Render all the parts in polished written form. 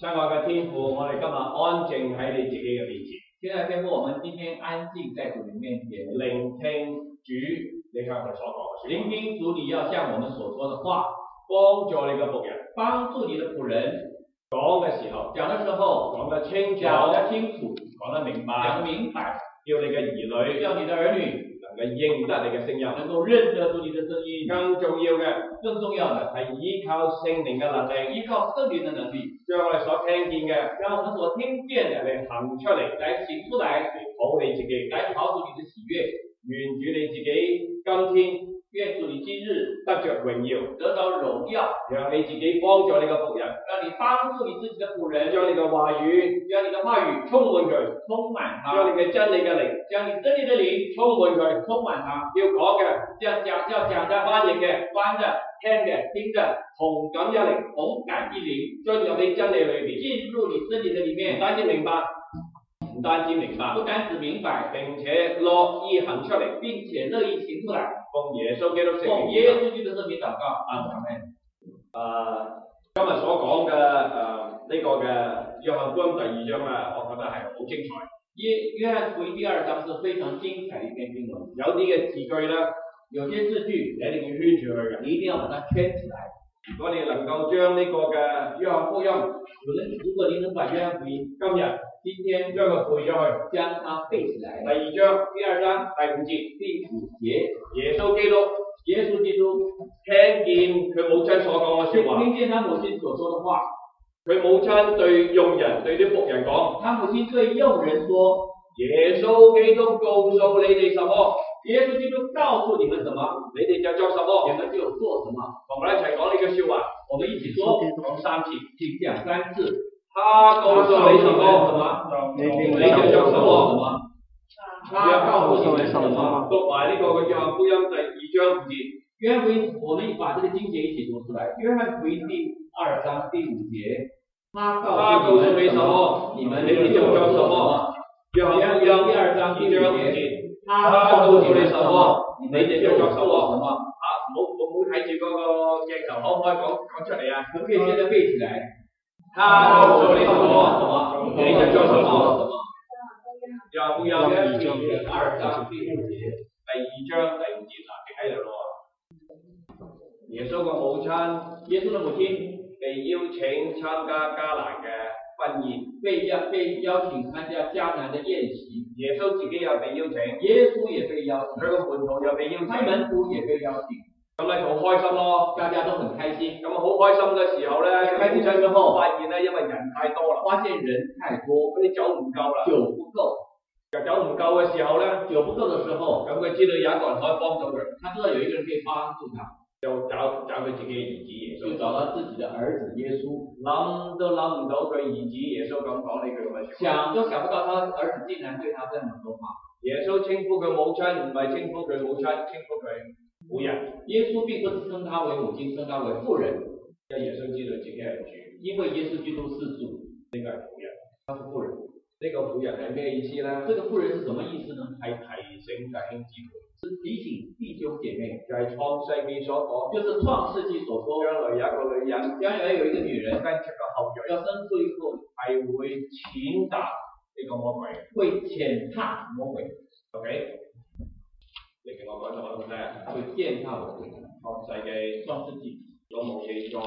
親愛嘅天父，我哋今日安靜喺你自己嘅面前。 親愛的天父，我們今天安靜在主你面前， 聆聽主你向我哋所講嘅說話， 聆聽主你要向我們所說的話， 幫助你嘅僕人， 幫助你的僕人講嘅時候講的時候講得清楚， 講得清楚， 講得明白， 講得明白， 叫你嘅兒女， 叫你的兒女能夠認得你嘅聲音， 能夠認得住你的聲音。 更重要嘅， 更重要的係依靠聖靈嘅能力， 依靠聖靈的能力， 將我哋所聽見嘅， 將我們所聽見的嚟行出嚟， 來行出來， 嚟討你自己， 來討主你的喜悅。 願主你自己今天願主你今日得着榮耀， 得到榮耀， 讓你自己幫助你嘅僕人， 讓你幫助你自己的僕人， 將你嘅話語， 將你的話語充滿佢， 充滿他， 將你嘅真理嘅靈， 將你真理的靈充滿佢， 充滿他。 要講嘅， 要講的， 翻譯嘅， 翻的， 聽嘅， 聽的， 同感一靈， 同感一靈， 進入你真理裏邊， 進入你真理的裡面， 唔單止明白，不單止明白，並且樂意行出嚟， 並且樂意行出來， 奉耶穌基督聖名， 奉耶穌基督聖名禱告，阿門。 今日所講嘅呢個嘅約翰福音第2章啊，我覺得係好精彩。 約翰福音第2章是非常精彩的一篇經文， 有啲嘅字句咧， 有些字句你一定要圈住佢嘅， 你一定要把它圈起來。 如果你能夠將呢個嘅約翰福音， 如果你能把約翰福音今天將佢背咗去， 將它背起來。 第2章第2章第5節， 第5節， 耶穌基督聽見佢母親所講嘅説話， 聽見他母親所說的話， 佢母親對用人對啲僕人講， 他母親對用人說， 耶穌基督告訴你哋什麼？ 耶穌基督告訴你們什麼， 你哋就作什麼， 你們就做什麼。 同我哋一齊講呢句説話， 我們一起說， 講3次， 請講3次。 他告訴你什麼，你就作什麼。 他告訴你們什麼。 讀埋呢個嘅約翰福音第2章5節。 約翰福音，我們把這個經節一起讀出來。約翰福音第2章第5節，他告訴你什麼，你們就做什麼。 約翰福音第2章第5節，他告訴你什麼，你們就做什麼。 唔好睇住嗰個鏡頭，可唔可以講出嚟啊？ 可唔可以現在背起來？ 他告訴你什麼，你就做什麼。約翰福音第2章第5節，第2章第5節嗱，記喺度咯。耶穌嘅母親被邀請參加迦南嘅婚宴， 被邀請參加迦南的宴席。 耶穌自己又被邀請， 耶穌也被邀請， 佢個門徒又被邀請， 他門徒也被邀請。 咁咪好開心咯， 大家都很開心。 咁好開心嘅時候咧， 開心之後發現咧，因為人太多啦， 發現人太多， 嗰啲酒唔夠啦， 酒不夠嘅時候咧，咁佢知道有一個人可以幫到佢， 他知道有一個人可以幫助他， 就找佢自己嘅兒子耶穌， 就找到自己的兒子耶穌， 諗都諗唔到佢兒子耶穌咁講呢句咁嘅説話， 想都想不到他兒子竟然對他這麼說話。 耶穌稱呼佢母親，唔係稱呼佢母親，稱呼佢婦人。 耶穌並不是稱他為母親，稱他為婦人， 因為耶穌知道自己係主， 因為耶穌基督是主， 呢個係婦人， 他是婦人。 呢個婦人係咩意思咧？ 這個婦人是什麼意思呢？ 係提醒弟兄姊妹， 是提醒弟兄姐妹， 就係創世記所講， 就是創世記所說， 將來有一個女人， 將來有一個女人跟出個後裔， 要生出一個係會踐踏呢個魔鬼， 會踐踏魔鬼。 OK， 你聽我講就我都聽， 會踐踏我哋。 創世記有冇記錯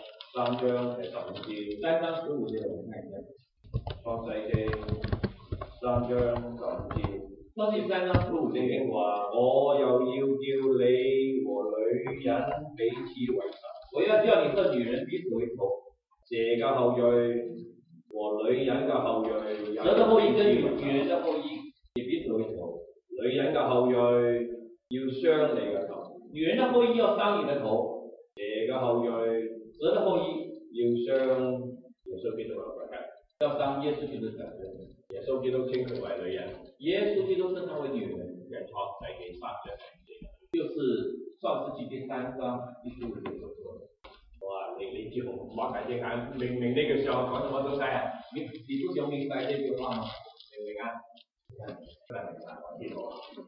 3章15節 ？3章15節我們看一下。 創世記3章15節。 創世記3章15節聖經話：我又要叫你和女人彼此為仇， 我要叫你和女人彼此為仇。 蛇嘅後裔和女人嘅後裔， 蛇的後裔跟女人的後裔也彼此為仇。 女人嘅後裔要傷你嘅頭， 女人的後裔要傷你的頭。 蛇嘅後裔， 蛇的後裔要傷耶穌基督嘅腳， 要傷耶穌基督的腳。 耶穌基督稱佢為女人， 耶穌基督稱他為女人。 係創世記3章15節， 就是創世記第3章第15節所說的。 哇！你知唔擘大隻眼，明明呢句説話講什麼東西啊？ 你不想明白這句話嗎？ 明唔明啊？真係明白，我知道。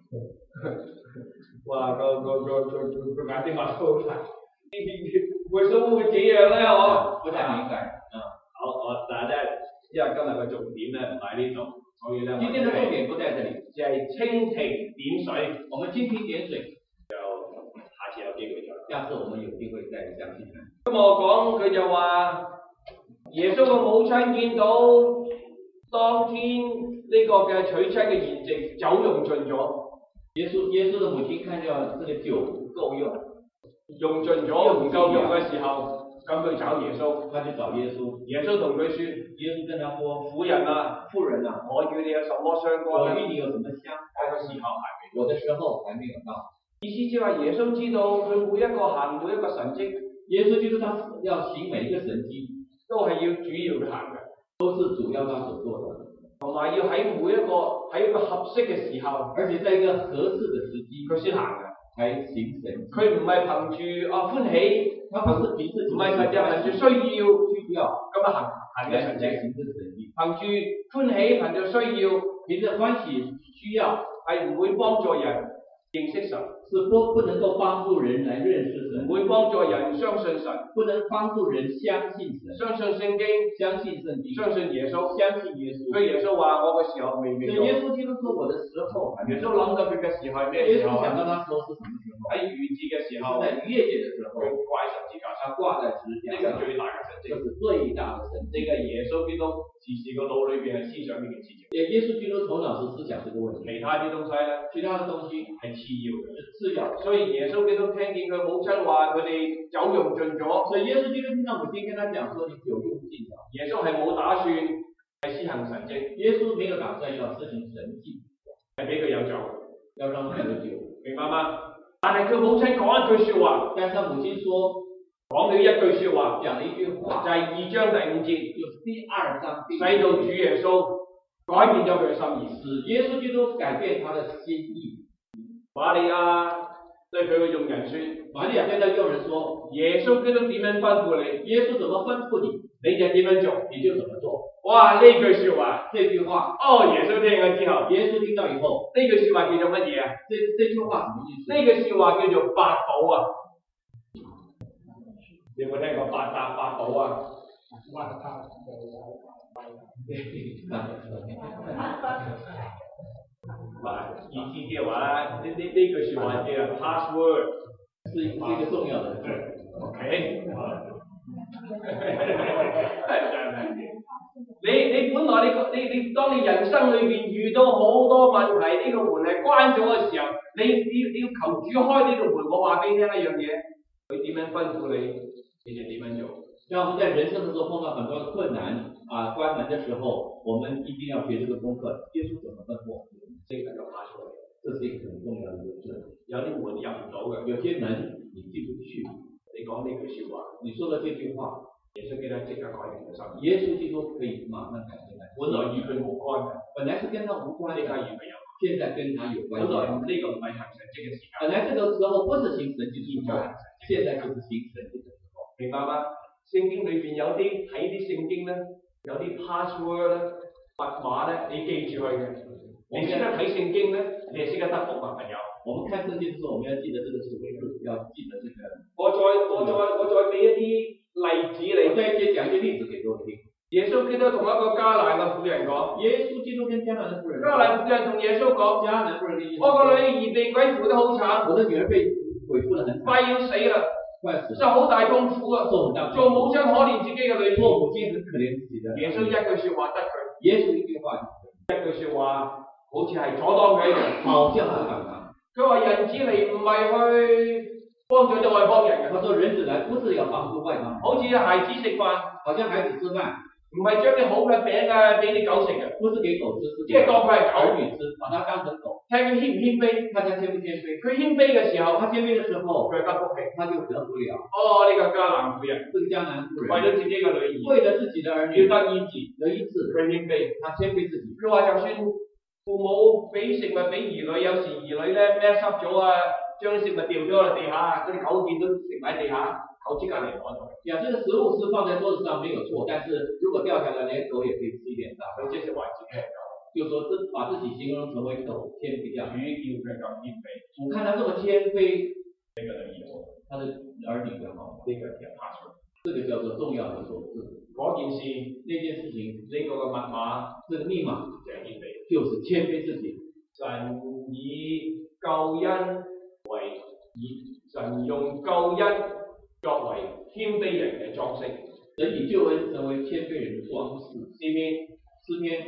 哇！個眼睛擘到好大，為什麼會這樣咧？我不太明白。 好， 但係咧，因為今日嘅重點咧唔喺呢度，所以咧今天的重點不在這裡， 就係蜻蜓點水。 我們蜻蜓點水， 下次有機會再。 下次我們有機會再詳細談。 咁我講佢就話，耶穌嘅母親見到當天呢個嘅娶妻嘅筵席酒用盡咗。 耶穌的母親看到這個酒不夠用盡咗唔夠用嘅時候，咁佢找耶穌， 他去找耶穌。 耶穌同佢說， 耶穌跟他說： 婦人啊，我與你有什麼相干？ 我與你有什麼相干？ 我嘅時候還未， 我的時候還沒有到。 意思即係話耶穌知道佢每一個行每一個神蹟， 耶穌知道他要行每一個神蹟， 都係要主要行嘅， 都是主要他所做的， 同埋要喺一個合適嘅時候， 而且在一個合適嘅時機， 佢先行嘅， 才行神蹟。 佢唔係憑住歡喜， 他不是憑自己， 唔係憑住需要咁樣行嘅神蹟，憑住歡喜，憑住需要， 憑着歡喜需要， 係唔會幫助人認識神， 是不能夠幫助人來認識神， 唔會幫助人相信神， 不能幫助人相信神， 相信聖經， 相信聖經， 相信耶穌， 相信耶穌。 所以耶穌話：我嘅時候未到。 所以耶穌基督說：我的時候還沒到。 耶穌諗到佢嘅時候係咩時候？ 耶穌想到他時候是什麼時候？ 喺逾節嘅時候， 在逾越節的時候， 佢掛喺十字架上， 他掛在十字架上， 呢個最大嘅神蹟， 這是最大的神蹟。 呢個耶穌基督時時個腦裏邊係思想呢件事情。 耶穌基督頭腦是思想這個問題， 其他啲東西咧， 其他的東西係次要嘅， 次要。 所以耶穌基督聽見佢母親話佢哋酒用盡咗， 所以耶穌基督聽到母親跟他講說：你酒用盡了。 耶穌係冇打算係施行神蹟， 耶穌沒有打算要施行神蹟， 係俾佢有酒， 要讓他有酒， 明白嗎？但係佢母親講一句説話， 但是他母親講了一句説話， 講了一句話， 就係2章第5節， 就是第2章第5節， 使到主耶穌改變咗佢嘅心意， 使耶穌基督改變他的心意。 瑪利亞對佢嘅用人説， 瑪利亞對他用人說： 耶穌基督點樣吩咐你， 耶穌怎麼吩咐你， 你就點樣做， 你就怎麼做。 哇！呢句説話， 這句話， 耶穌聽咗之後， 耶穌聽到以後， 呢句説話叫做乜嘢啊？ 這句話什麼意思？ 呢句説話叫做八寶啊！你有冇聽過八寶啊？意思即係話呢句説話叫 password， 是一個重要的字。 OK， 你本來你當你人生裏邊遇到好多問題，呢個門係關咗嘅時候，你要求主開呢個門。我話俾你聽一樣嘢，佢點樣吩咐你，你就點樣做。 讓我們在人生的時候碰到很多的困難關門的時候，我們一定要學這個功課。耶穌怎麼吩咐？ 這個就拍出嚟， 這是一個很重要的一個字。 有啲門入唔到嘅， 有些門你進不去。 你講呢句説話， 你說的這句話， 耶穌基督即刻改變佢心意。 耶穌基督可以馬上改變佢。 本來與佢無關嘅， 本來是跟他無關的， 現在與佢有關。 現在跟他有關係。 本來呢個唔係行神蹟嘅時間， 本來這個時候不是行神蹟的時候，現在就是行神蹟的時候。 明白嗎？聖經裏邊有啲睇啲聖經咧，有啲 password 咧、密碼咧，你記住佢嘅。你識得睇聖經咧，你係識得得福嘅朋友。 我們看聖經的時候，我們要記得這個數字，要記得這個。 我再俾一啲例子你。 我再講一些例子給各位聽。 耶穌基督同一個迦南嘅婦人講。 耶穌基督跟迦南的婦人。 迦南婦人同耶穌講。 迦南婦人跟耶穌。 我個女兒被鬼附得好慘。 我的女兒被鬼附得很慘。 快要死啦。受好大痛苦啊！做母親可憐自己嘅女兒。 做母親很可憐自己的。 耶穌一句説話得佢。 耶穌一句話。 一句説話，好似係阻擋佢一樣。 好像阻擋他。 佢話人子嚟唔係去幫助啲外邦人嘅。 他說人子來不是要幫助外邦， 好似孩子食飯， 好像孩子吃飯， 唔係將啲好嘅餅啊俾啲狗食嘅， 不是給狗吃， 即係當佢係兒女吃，把它當成狗。 睇佢謙唔謙卑， 看他謙不謙卑。 佢謙卑嘅時候， 他謙卑嘅時候， 佢得福氣， 他就得不了。 呢個迦南婦人， 這個迦南婦人， 為咗自己嘅女兒， 為了自己的兒女， 要得醫治，佢謙卑， 他謙卑自己。 佢話就算父母俾食物俾兒女，有時兒女咧咩濕咗啊，將啲食物掉咗落地下，嗰啲狗見到食埋地下，狗即刻嚟攞咗。 呀，這個食物是放在桌子上沒有錯，但是如果掉下來，連狗也可以吃一點到。 佢即係話自己係狗， 就說把自己形容成為狗，謙卑這樣。 主叫佢咁謙卑， 主看他這麼謙卑， 呢個就義好， 他的兒女就好。 呢個叫 password， 這個叫做重要的數字。 嗰件事， 那件事情， 呢個嘅密碼这个密码就係謙卑。 就是谦卑自己。 神以救恩為神用救恩作為謙卑人嘅裝飾。 神以救恩成為谦卑人的裝飾。詩篇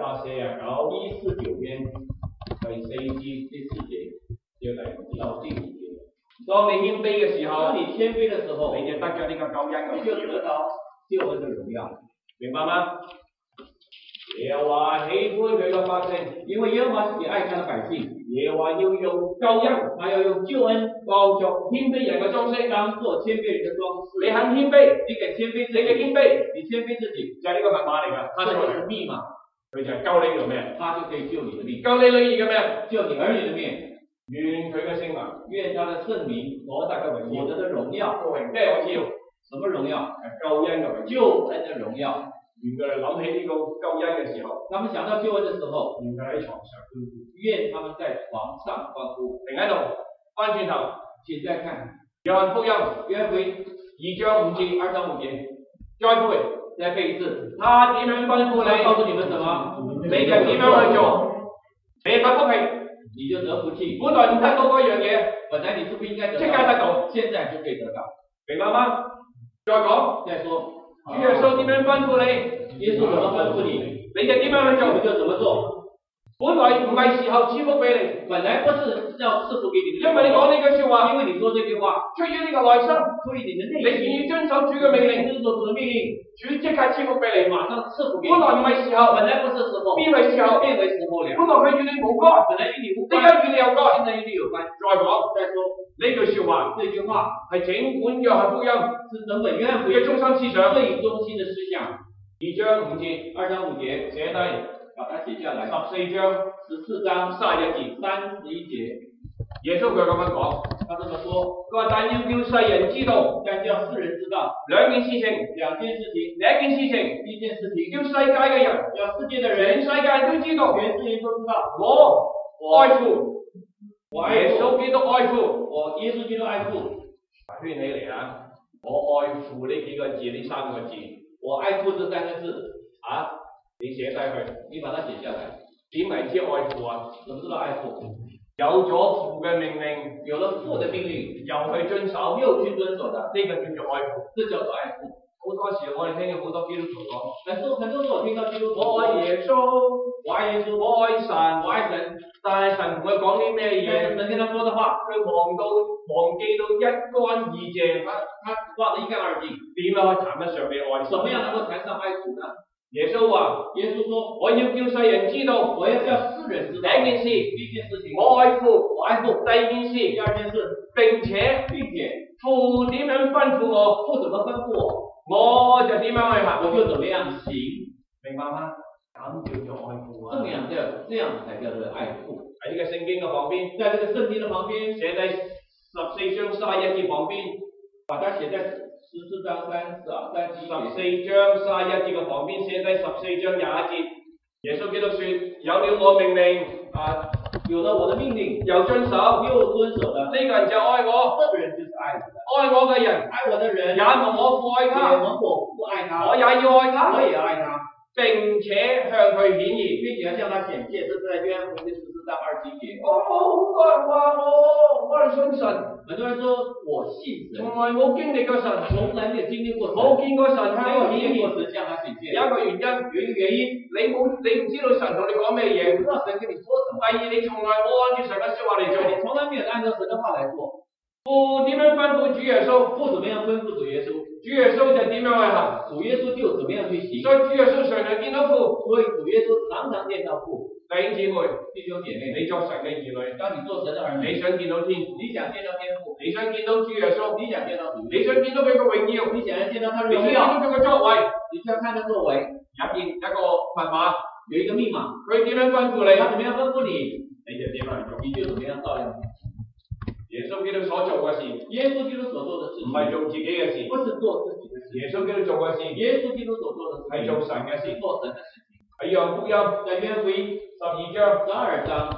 149篇第4節第4節到第5節。 當你謙卑嘅時候， 當你謙卑嘅時候， 你就得咗呢個救恩嘅， 你就得到救恩嘅榮耀， 明白嗎？耶和華喜歡佢嘅百姓， 因為耶和華喜愛他的百姓。 耶和華要用救恩， 他要用救恩當作謙卑人嘅裝飾， 當作謙卑人嘅裝飾。 你肯謙卑， 你肯謙卑， 你嘅謙卑， 你謙卑自己， 就係呢個密碼嚟㗎。 它就是密碼， 佢就係救你條命， 它就可以救你的命， 救你女兒嘅命， 救你兒女的命。 願佢嘅聖名， 願他的聖名我得嘅榮耀， 我得的榮耀， 咩我知道？ 什麼榮耀？ 救恩嘅榮耀， 救恩的榮耀。 願佢哋諗起呢個救恩嘅時候， 他們想到救恩的時候， 願佢喺床上歡呼， 願他們在床上歡呼。 停喺度，翻轉頭， 請再看約翰福音約翰福音 2章5節，再背， 再背一次。 他點樣吩咐你？ 告訴你們什麼？ 你就點樣去做？你得福氣， 你就得福氣。 本來唔得到嗰樣嘢， 本來你是不應該得到， 即刻得到， 現在就可以得到。 明白嗎？再講， 再說， 主耶穌點樣吩咐你？ 耶穌怎麼吩咐你， 你就點樣去做？ 你就怎麼做。 本來唔係時候賜福俾你， 本來不是要賜福給你， 因為你講呢句説話， 因為你說這句話， 出於呢個內心， 出於你的內你願意遵守主嘅命令， 遵守主的命令， 主即刻賜福俾你， 馬上賜福給你。 本來唔係時候， 本來不是時候， 邊為時候？ 變為時候了。 本來佢與你無關， 本來與你無關， 點解與你有關？ 現在與你有關。 再講，呢句説話， 這句話係整本約翰福音是整本約翰福音嘅中心思想， 最中心的思想。 2章5節，寫低， 把它寫下來。 14章31節，耶穌佢咁樣講， 他這麼說， 佢話但要叫世人知道， 但叫世人知道兩件事情，第一件事情，叫世界嘅人，全世界都知道，我愛父，耶穌基督愛父， 耶穌基督愛父， 圈起嚟啊！我愛父呢幾個字，呢3個字， 我愛父這3個字， 你寫低佢， 你把它寫下來。 點為之愛父啊？ 怎麼知道愛父？ 有咗父嘅命令， 有了父的命令， 又去遵守， 又去遵守的， 呢個叫做愛父。 這叫做愛父。 好多時我哋聽到好多基督徒講， 很多時候我聽到基督徒， 我愛耶穌， 我愛耶穌， 我愛神， 我愛神， 但係神同佢講啲咩嘢？ 神跟他說的話， 佢忘記到一乾二淨， 他忘得一乾二淨， 點樣可以談得上你愛？ 怎麼樣能夠談上愛父呢？ 耶穌話： 耶穌說， 我要叫世人知道， 我要叫世人知道， 第一件事，我愛父，第二件事，並且父點樣吩咐我， 父怎麼吩咐我， 我就點樣去行， 我就怎麼樣行， 明白嗎？咁叫做愛父啊！ 這樣才叫做愛父。 喺呢個聖經嘅旁邊， 在這個聖經的旁邊， 寫低14章31節旁邊， 把它寫在14章31 節嘅旁邊，寫低14章21節。耶穌基督說：有了我命令， 有了我的命令， 又遵守的，呢個人就愛我， 這個人就是愛我的， 愛我嘅人， 愛我的人， 也蒙我父愛他，我也要愛他， 我也要愛他， 並且向佢顯現， 並且向他顯現。這是在約翰福音14章27節。 好多人話我哋信神， 很多人說我信神， 從來冇經歷過神， 從來沒有經歷過神， 冇見過神向我顯現， 向他顯現。 有一個原因，你唔知道神同你講咩嘢， 不知道神跟你說什麼。 第二，你從來冇按照神嘅說話嚟做， 你從來沒有按照神的話來做。 父點樣吩咐主耶穌， 父怎麼樣吩咐主耶穌， 主耶穌就點樣去行， 主耶穌就怎麼樣去行。 所以主耶穌常常見到父， 所以主耶穌常常見到父。 弟兄姊妹， 弟兄姐妹， 你作神嘅兒女， 當你做神的兒女， 你想見到天， 你想見到天父， 你想見到主耶穌， 你想見到主， 你想見到佢嘅榮耀， 你想要見到他的你想見榮耀， 到佢嘅作為， 你就要看他作為。 一個密碼， 有一個密碼， 佢點樣吩咐你， 他怎麼樣吩咐你， 你就點樣做， 你就怎麼樣照樣。 耶穌基督所做嘅事， 耶穌基督所做的事， 唔係做自己嘅事， 不是做自己的事。 耶穌基督做嘅事， 耶穌基督所做的事， 係做神嘅事， 做神的事情。 喺約翰福音， 在約翰福音 12章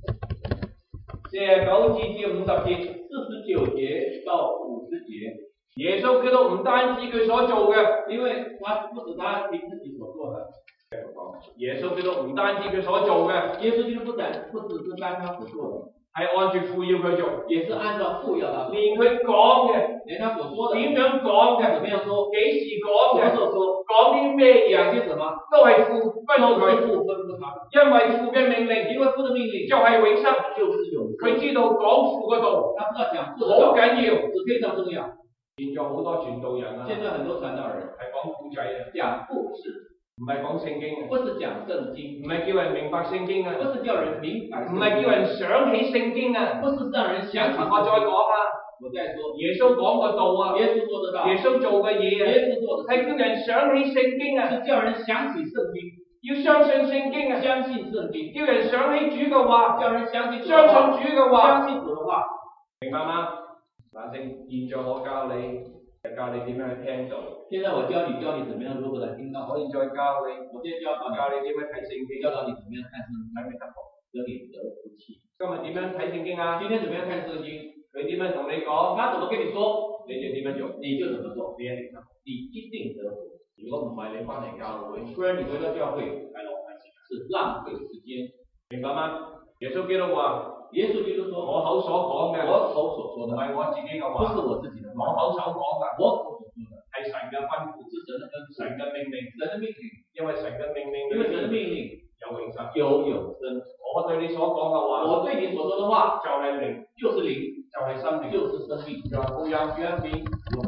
49節至50節， 49節到50節。 耶穌基督唔單止佢所做嘅， 因為他不止他憑自己所做的， 耶穌基督唔單止佢所做嘅， 耶穌基督不只是單他所做的， 係按住父要佢做， 也是按照父要他做， 連佢講嘅， 連他所說的， 點樣講嘅， 怎麼樣說， 幾時講嘅， 什麼時候說， 講啲咩嘢， 講些什麼， 都係父吩咐佢， 父吩咐他， 因為父嘅命令， 因為父的命令就係永生， 就是永生， 佢知道講父嗰度， 他知道講父的道好緊要， 是非常重要。 現在好多傳道人啊， 現在很多傳道人係講故仔啊， 講故事， 唔係講聖經啊， 不是講聖經， 唔係叫人明白聖經啊， 不是叫人明白聖經， 唔係叫人想起聖經啊， 不是讓人想起。 我再講啊， 我再說， 耶穌講個道啊， 耶穌做得到， 耶穌做嘅嘢啊， 耶穌做的係叫人想起聖經啊， 是叫人想起聖經， 要相信聖經啊， 相信聖經， 叫人想起主嘅話， 叫人相信主嘅話， 相信主嘅話， 明白嗎？反正現在我教你點樣去聽道。 現在我教你怎麼樣如何來聽道。 我現在教你， 我現在教你點樣睇聖經， 教導你怎麼樣看聖經， 睇明得福， 得你得福氣。 今日點樣睇聖經啊？ 今天怎麼樣看聖經？ 佢點樣同你講？ 他怎麼跟你說？ 你就點樣做？ 你就怎麼做？ 你一定得福。 你一定得福。 如果唔係，你翻嚟教會， 不然你回到教會，是浪費時間。 明白嗎？耶穌基督話。 耶穌基督說： 我口所講嘅， 我口所說的， 唔係我自己嘅話， 不是我自己的話， 我口所講嘅， 我口所說的， 係神嘅吩咐， 是神的吩咐， 神嘅命令， 神的命令， 因為神嘅命令， 因為神的命令有永生， 有永生。 我對你所講嘅話， 我對你所說的話就係靈， 就是靈， 就係生命， 就是生命。 約福音書1篇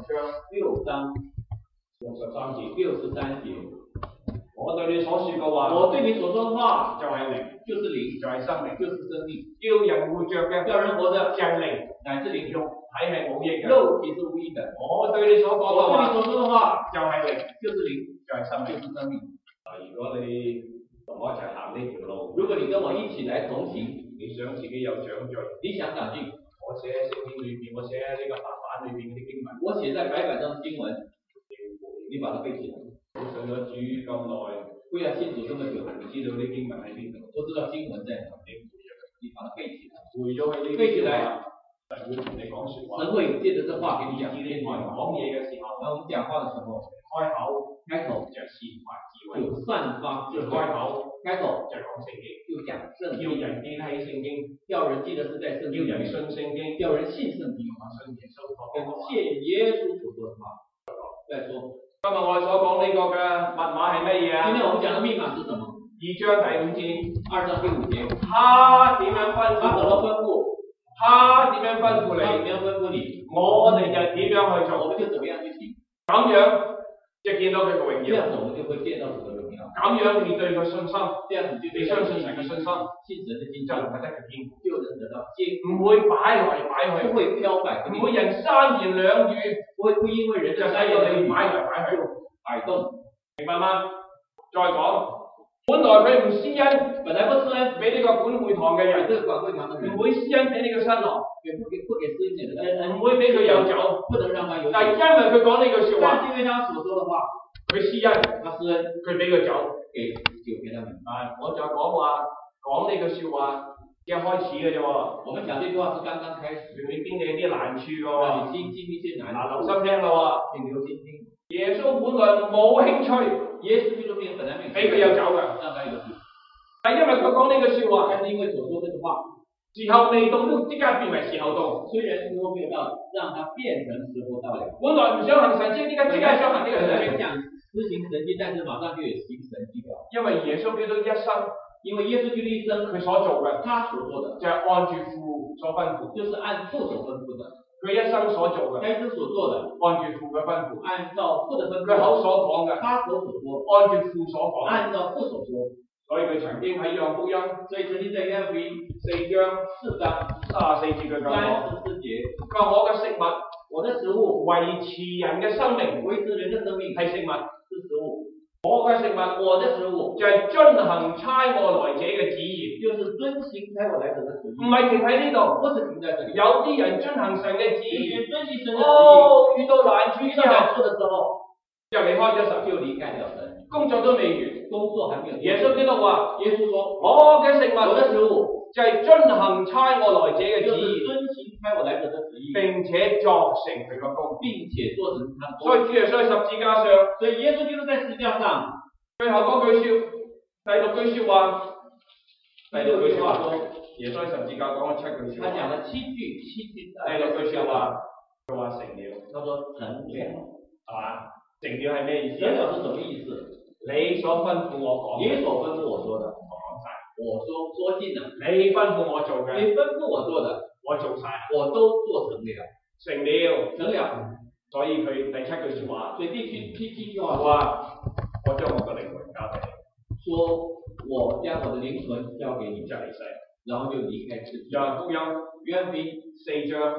6章 63節 63節。 我對你所說嘅話， 我對你所說的話就係靈， 就是靈， 就係生命， 就是生命。 叫人活着嘅， 叫人活着就係靈， 乃是靈， 肉體係冇益嘅， 肉體是無益的。 我對你所講嘅話， 我對你所說的話就係靈， 就是靈， 就係生命， 就是生命。 如果你同我一齊行呢條路， 如果你跟我一起來同行， 你想自己有長進， 你想長進， 我寫喺聖經裏邊，我寫喺呢個白板裏邊嗰啲經文， 我寫在白板上的經文，你把它背起來。 你信咗主咁耐， 不要信主這麼久， 你知道啲經文喺邊度， 都知道經文在哪裡，你把它背起來。 背咗佢呢背起來， 神會同你講説話。 神會借着這話給你講。 講嘢嘅時候， 當我們講話的時候，開口就係散發智慧， 就散發智慧，開口就講聖經， 就講聖經， 要人記喺聖經， 要人記得是在聖經， 要人信聖經， 要人信聖經， 信耶穌跟信耶穌所說的話。再說， 今日我哋所講呢個嘅密碼係乜嘢啊？ 今天我們講的密碼是什麼 ？2章第5節。 2章第5節。 他點樣吩咐？ 他怎麼吩咐？ 他點樣吩咐你？ 他點樣吩咐你？ 我哋就點樣去做？ 我們就怎麼樣去行？ 咁樣就見到佢嘅榮耀。 這樣子我們就會見到主的榮耀。 咁樣你對佢信心， 這樣子就你相信神嘅信心， 信神的信心， 就能夠得到堅固， 就能得到堅固， 唔會擺來擺去， 不會飄擺， 唔會人三言兩語， 不因為人就使到你擺來擺去， 擺動， 明白嗎？再講，本來佢唔施恩， 本來不施恩俾呢個管會堂嘅人， 這個管會堂的人唔會施恩俾呢個新郎， 不給施恩的人， 唔會俾佢有酒， 不能讓他有酒。 但係因為佢講呢句説話， 但是因為他所說的話， 佢施恩， 他施恩， 佢俾佢酒， 給他們。 我就講呢句説話一開始嘅啫喎。 我們講這句話是剛剛開始， 你經歷啲難處嘅喎。 讓你經一些難處。 留心聽咯喎， 請留心聽。 耶穌本來冇興趣， 耶穌基督本來沒有俾佢有酒嘅， 讓他有酒。 但因為佢講呢句説話， 但是因為所說這句話， 時候未到都即刻變為時候到。 雖然時候沒有到，讓它變成時候到了。 本來唔想行神蹟，點解即刻想行呢個神蹟？ 想施行神蹟，但是馬上就有行神蹟了。 因為耶穌基督一生， 因為耶穌基督一生佢所做嘅， 他所做的就係按住父所吩咐， 就是按父所吩咐的。 佢一生所做嘅， 他一生所做的， 按住父嘅吩咐， 按照父的吩咐。 佢口所講嘅， 他口所說， 按住父所講， 按照父所說。 所以佢曾經喺約翰福音， 所以曾經在約翰福音 4章34節佢講 34節， 佢話我嘅食物， 我的食物維持人嘅生命， 維持人的生命係食物， 是食物。 我嘅食物， 我的食物就係遵行差我來者嘅旨意， 就是遵行差我來者的旨意。 唔係停喺呢度， 不是停在這裡。 有啲人遵行神嘅旨意， 遵行神的旨意。 遇到難處的時候， 就離開咗神， 就離開了神， 工作都未完， 工作還沒有。 耶穌基督話， 耶穌說， 我嘅食物， 我的食物就係遵行差我來者嘅旨意。 遵行差差我來者的旨意， 並且作成佢個工， 並且做成他的工。 所以主耶穌喺十字架上， 所以耶穌基督在十字架上， 最後嗰句說，第六句說話說，耶穌喺十字架講咗7句說話， 他講了7句， 第六句說話，佢話成了， 他說成了， 係嘛？成了係咩意思？ 成了是什麼意思？ 你所吩咐我講， 你所吩咐我說的，我說盡了， 你吩咐我做嘅， 你吩咐我做的， 我做晒， 我都做成了，成了。 所以佢第7句說話， 所以第七句話話我將我嘅靈魂交俾你， 說我將我的靈魂交給你， 就離世， 然後就離開世界。 約翰福音約翰福音4章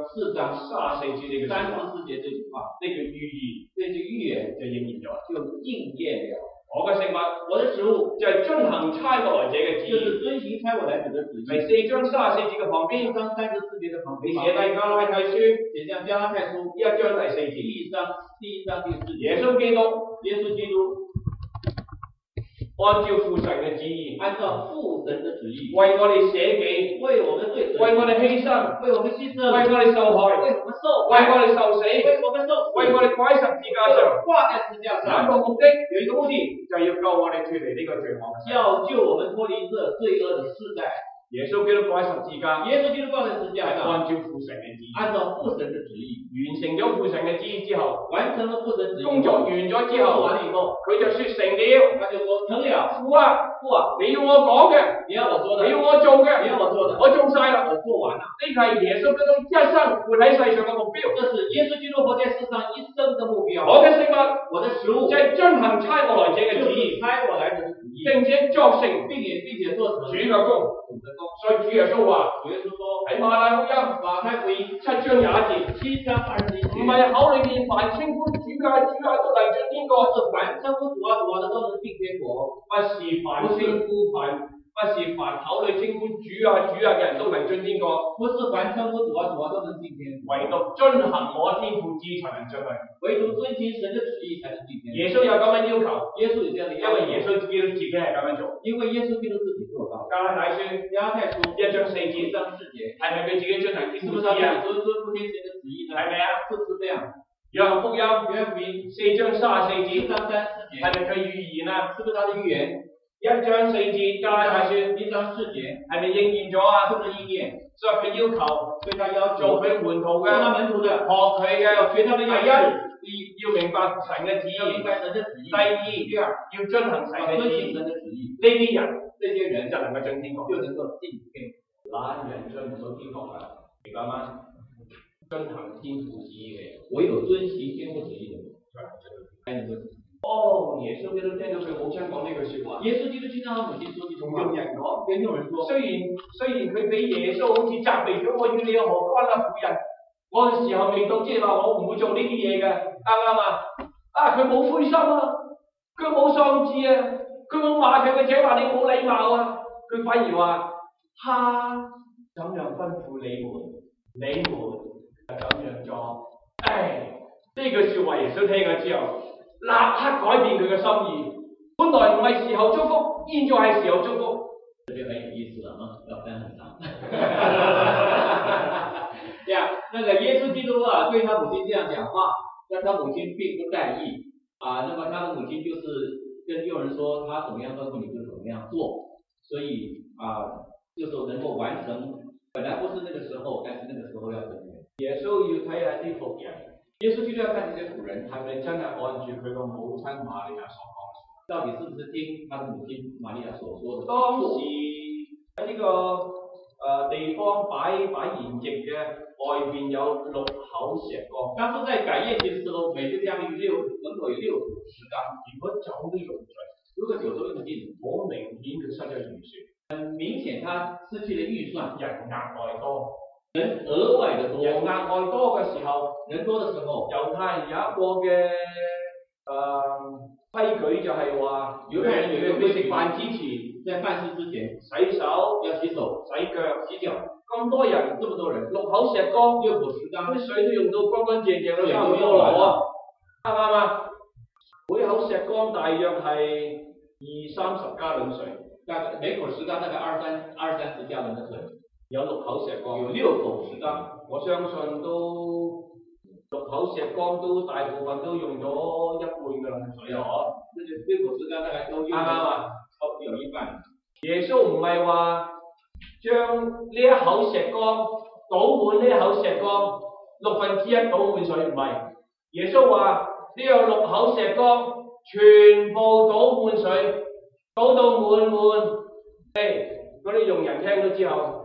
34節呢句話， 呢句預言， 這句預言就應驗咗， 就應驗了。 我嘅食物， 我的食物就係遵行差我來者嘅旨意， 就是遵行差我來者的旨意。 第4章34節嘅旁邊， 4章34節嘅旁邊， 寫低加拉太書， 寫上加拉太書 1章第4節， 第一章第4節。 耶穌基督按照父神嘅旨意， 按照父神的旨意， 為我哋捨己， 為我們罪， 為我哋犧牲， 為我們犧牲， 為我哋受害， 為我們受為我哋受死， 為我們受死， 為我哋掛喺十字架上， 掛在十字架上。 有一個目的，有一個目的，就係要救我哋脫離呢個罪惡嘅世代， 要救我們脫離這罪惡的世代。 耶穌基督掛喺十字架， 耶穌基督掛在十字架上， 按照父神嘅旨意， 按照父神的旨意， 完成咗父神嘅旨意之後， 完成了父神旨意， 工作完咗之後， 完了以後， 佢就說成了， 他就說成了。 父啊，你要我講嘅， 你要我說的， 你要我做嘅， 你要我做的， 我做晒啦， 我做完了。 呢個係耶穌基督一生活喺世上嘅目標， 這是耶穌基督活在世上一生的目標。 我嘅食物， 我的食物， 就係遵行差我來者嘅旨意， 差我來者的旨意， 並且作成， 並且做成主嘅工，所以主耶穌話， 主耶穌說喺馬太福音7章21節 ，7章21節， 唔係口裏面凡稱呼主啊主啊都能進天國， 是凡稱呼主啊主啊的都能進天國， 不是凡口裏稱呼主啊主啊嘅人都能進天國， 不是凡稱呼主啊主啊都能進天國， 唯獨遵行我天父旨意才能進去， 唯獨遵行神的旨意才能進天國。 耶穌有咁樣要求， 耶穌有這樣的要求， 因為耶穌基督自己係咁樣做， 因為耶穌基督自己做到。 加拉太書1章4節，係咪佢自己遵行天父旨意啊？ 遵行天父的旨意呢？ 係咪啊？ 是不是這樣？ 約翰福音4章34節，係咪佢預言啊？ 是不是他的預言 ？1章4節，加拉太書 1章4節， 係咪應驗咗啊？ 是不是應驗？ 所以佢要求， 所以他要求做佢門徒嘅， 做他門徒的， 學佢嘅， 學他的樣式。 要明白神嘅旨意， 要明白神的旨意。 第二，要遵行神嘅旨意。 遵行神的旨意， 呢啲人就能夠進天國， 就能夠進天國。 懶人進唔到天國㗎，明白嗎？遵行天父旨意嘅人， 唯有遵行天父旨意的人，才能夠。 哦，耶穌基督聽到佢母親講呢句説話， 耶穌基督聽到他母親說這句話， 用人講， 跟眾人說， 雖然佢俾耶穌好似責備咗我，與你有何關啊，婦人？我嘅時候未到，即係話我唔會做呢啲嘢嘅，啱唔啱啊？佢冇灰心啊，佢冇喪志啊，佢冇罵佢嘅仔話你冇禮貌啊，佢反而話他怎樣吩咐你們就咁樣做。呢句説話耶穌聽咗之後，立刻改變佢嘅心意。本來唔係時候祝福，現在係時候祝福。 這就很有意思了啊，要分很長。對啊，那個耶穌基督啊，對他母親這樣講話，但他母親並不在意啊。那麼他的母親就是跟眾人說，他怎麼樣吩咐你就怎麼樣做，所以就是能夠完成。本來不是那個時候，但是那個時候要成全。 耶穌要睇下啲僕人， 耶穌基督要看這些僕人係咪真係按住佢個母親瑪利亞所講， 到底是不是聽他的母親瑪利亞所說的？ 當時喺呢個地方擺筵席嘅外邊有6口石缸。 當時在擺宴席嘅時候，每個家門口有6口石缸。 如果酒都用盡， 如果酒都用盡， 好明顯佢失咗預算。 很明顯，他失去了預算， 人額外多， 人額外的多， 人額外多嘅時候， 人多的時候， 猶太人有一個嘅規矩就係話， 猶太人有一個規矩， 食飯之前， 在飯事之前洗手， 要洗手、 洗腳。咁多人， 這麼多人 ，6口石缸 ，6口石缸， 啲水都用到乾乾淨淨都差唔多啦，啱唔啱啊？每口石缸大約係20-30加侖水。 每口石缸大概二三十加侖的水， 有6口石缸， 有6口石缸， 我相信都6口石缸都大部分都用咗一半㗎啦，水嗬。 这个6口石缸大概都用啱啊， 差不多有一半。 耶穌唔係話將呢一口石缸倒滿呢一口石缸1/6倒滿水，唔係。耶穌話呢有6口石缸全部倒滿水，倒到滿。嗰啲用人聽咗之後。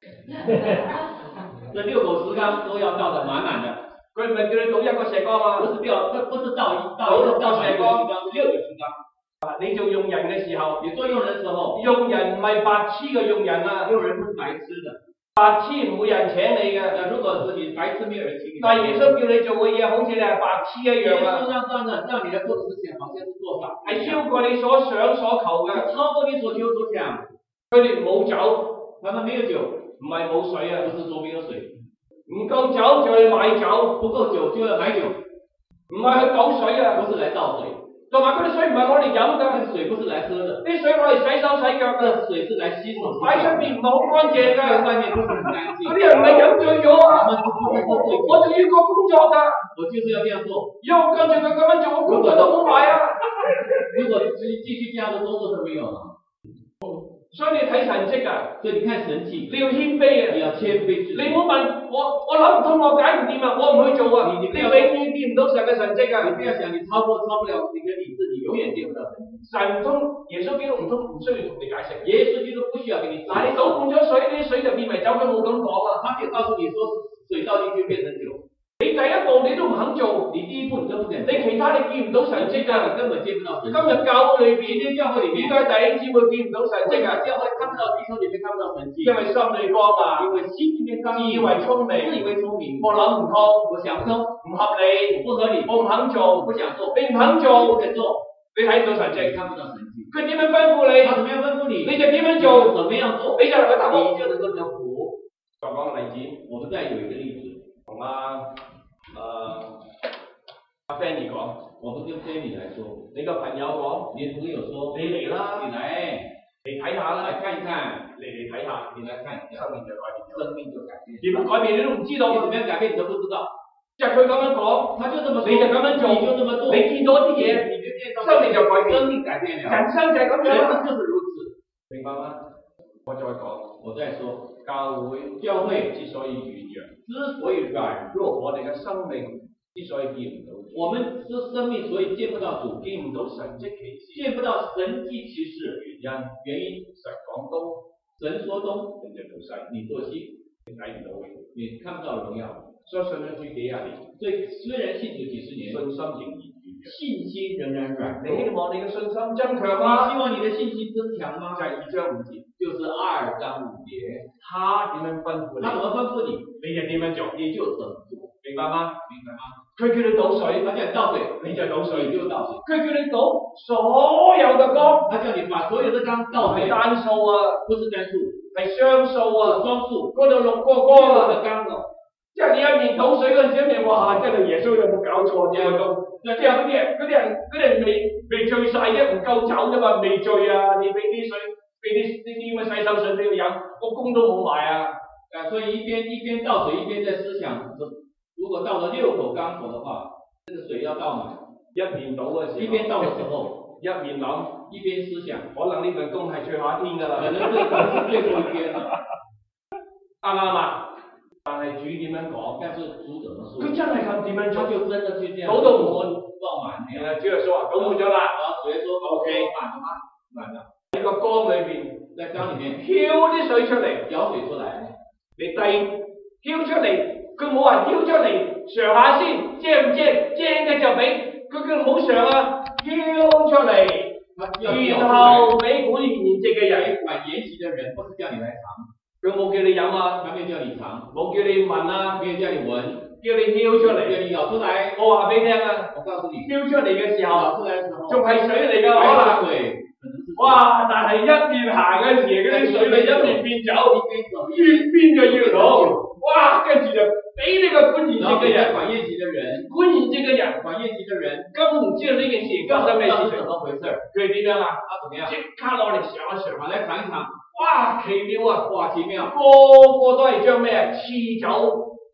这6口石缸都要倒得滿滿的。 佢唔係叫你倒一個石缸啊， 不是倒石缸，是6個石缸。 你做用人嘅時候， 你做用人嘅時候， 用人唔係白痴嘅用人啊， 用人不是白痴的， 白痴唔會有人請你嘅。 如果是你白痴，沒有人請你。 但係耶穌叫你做嘅嘢，好似你係白痴一樣啊。 耶穌讓你來做的事情，好像是做法， 係超過你所想所求嘅， 超過你所求所想。 佢哋冇酒， 他們沒有酒， 唔係冇水啊， 不是說沒有水， 唔夠酒就去買酒， 不夠酒就要買酒， 唔係去倒水啊， 不是來倒水。 同埋嗰啲水唔係攞嚟飲㗎， 水不是來喝的， 啲水攞嚟洗手洗腳㗎， 水是來洗手。 擺出面唔係好乾淨㗎， 外面不是很乾淨。 嗰啲人唔係飲醉咗啊，我仲要個工作㗎， 我就是要這樣做。 如果跟住佢咁樣做，我工作都冇埋啊。 如果繼續這樣的工作都沒有了。 所以你睇神蹟啊， 所以你看神蹟， 你要謙卑啊， 你要謙卑。 你唔好問我諗唔通，我解唔掂啊，我唔去做啊，你永遠見唔到神嘅神蹟啊。 你不要想你超不了你嘅理智，你永遠見不到神蹟。 神唔通，耶穌基督唔通唔需要同你解釋。 耶穌基督不需要給你解釋。 嗱，你倒滿咗水，啲水就變為酒，佢冇咁講啊。 他沒有告訴你說水倒進去變成酒。 你第一步你都唔肯做， 你第一步你都不肯做， 你其他你見唔到神蹟啊， 你根本見不到神蹟。 今日教會裏邊， 今天教會裏面， 點解弟兄姊妹見唔到神蹟啊？ 教會看不到弟兄姊妹看不到神蹟， 因為心裏剛啊， 因為心裏面剛， 自以為聰明， 自以為聰明， 我諗唔通， 我想不通， 唔合理， 不合理， 我唔肯做， 不想做， 你唔肯做， 不肯做， 你睇唔到神蹟， 看不到神蹟。 佢點樣吩咐你， 他怎麼樣吩咐你， 你就點樣做， 怎麼樣做， 你就能夠得福， 你就能夠得福。 再講個例子， 我們再有一個例子， 同阿 Fanny 講， 我們跟 Fanny 來說， 你個朋友講， 你朋友說， 你嚟啦， 你來睇下啦， 來看一看， 嚟睇下， 你來看一下， 生命就改變咗， 生命就改變， 點樣改變你都唔知道， 你怎麼樣改變你都不知道， 就係佢咁樣講， 他就這麼說， 你就咁樣做， 你就這麼做， 你見到啲嘢， 你就見到生命就改變， 生命改變了， 人生就係咁樣， 人生就是如此， 明白嗎？我再講， 我再說， 教會之所以軟弱， 之所以軟弱， 我哋嘅生命之所以見唔到， 我們是生命所以見不到主， 見唔到神蹟奇事， 見不到神蹟奇事，原因神講東， 神說東， 你就做西， 你做西， 你睇唔到嘅， 你看不到榮耀。 相信咗主幾廿年， 所以雖然信主幾十年， 信心仍然軟弱， 信心仍然軟弱。 你希望你嘅信心增強你嗎？ 希望你的信心增強嗎？ 就係2章5節， 就是2章5節， 他點樣吩咐你？ 他怎麼吩咐你， 你就點樣做， 你就怎麼做， 明白嗎？ 明白嗎？ 佢叫你倒水， 他叫你倒水， 你就倒水， 你就倒水。 佢叫你倒所有嘅缸， 他叫你把所有的缸倒水， 係單數啊， 不是單數， 係雙數啊， 雙數， 嗰度6個缸啊， 的缸哦。 即係你一面倒水嗰陣時，一面哇，真係耶穌有冇搞錯啫？即係嗰啲人未醉晒啫，唔夠酒啫嘛，未醉啊！你俾啲水，俾啲咁嘅洗手水俾佢飲，個工都冇埋啊！ 所以一邊倒水，一邊在思想，如果到了6口缸口的話，這個水要倒滿。 一面倒嘅時候， 一邊倒嘅時候， 一面諗， 一邊思想， 可能呢份工係最後一天㗎啦。 可能這個是最後一天啦。 啱唔啱啊？但係主點樣講？ 但是主怎麼說？ 佢真係咁點樣做？ 他就真的去這樣倒到滿， 倒滿。 係啊，主耶穌話倒滿咗啦。 主耶穌說 OK，滿了嗎？滿了。喺個缸裏邊， 在缸裡面飄啲水出嚟， 舀水出來。 你飄出嚟，佢冇話飄出嚟嘗下先，正唔正？正嘅就俾，佢叫唔好嘗啊，飄出嚟，然後俾管筵席嘅人， 管筵席嘅人，不是叫你來嘗。 佢冇叫你飲啊， 他沒有叫你嘗， 冇叫你聞啊， 沒有叫你聞， 叫你飄出嚟， 叫你舀出來。 我話俾你聽啊， 我告訴你， 飄出嚟嘅時候， 舀出來嘅時候， 仲係水嚟㗎，可能水。 哇！但係一邊行嗰時，嗰啲水咪一邊變酒，越變就越好。哇！跟住就俾呢個管筵席嘅人， 管宴席嘅人， 管宴席嘅人， 管宴席嘅人， 根本唔知道呢件事發生咩事， 怎麼回事？ 佢點樣啊？ 他怎麼樣？ 即刻攞嚟嘗一嘗， 嚟嘗一嘗。 哇！奇妙啊！ 哇！奇妙！ 個個都係將咩啊？賜酒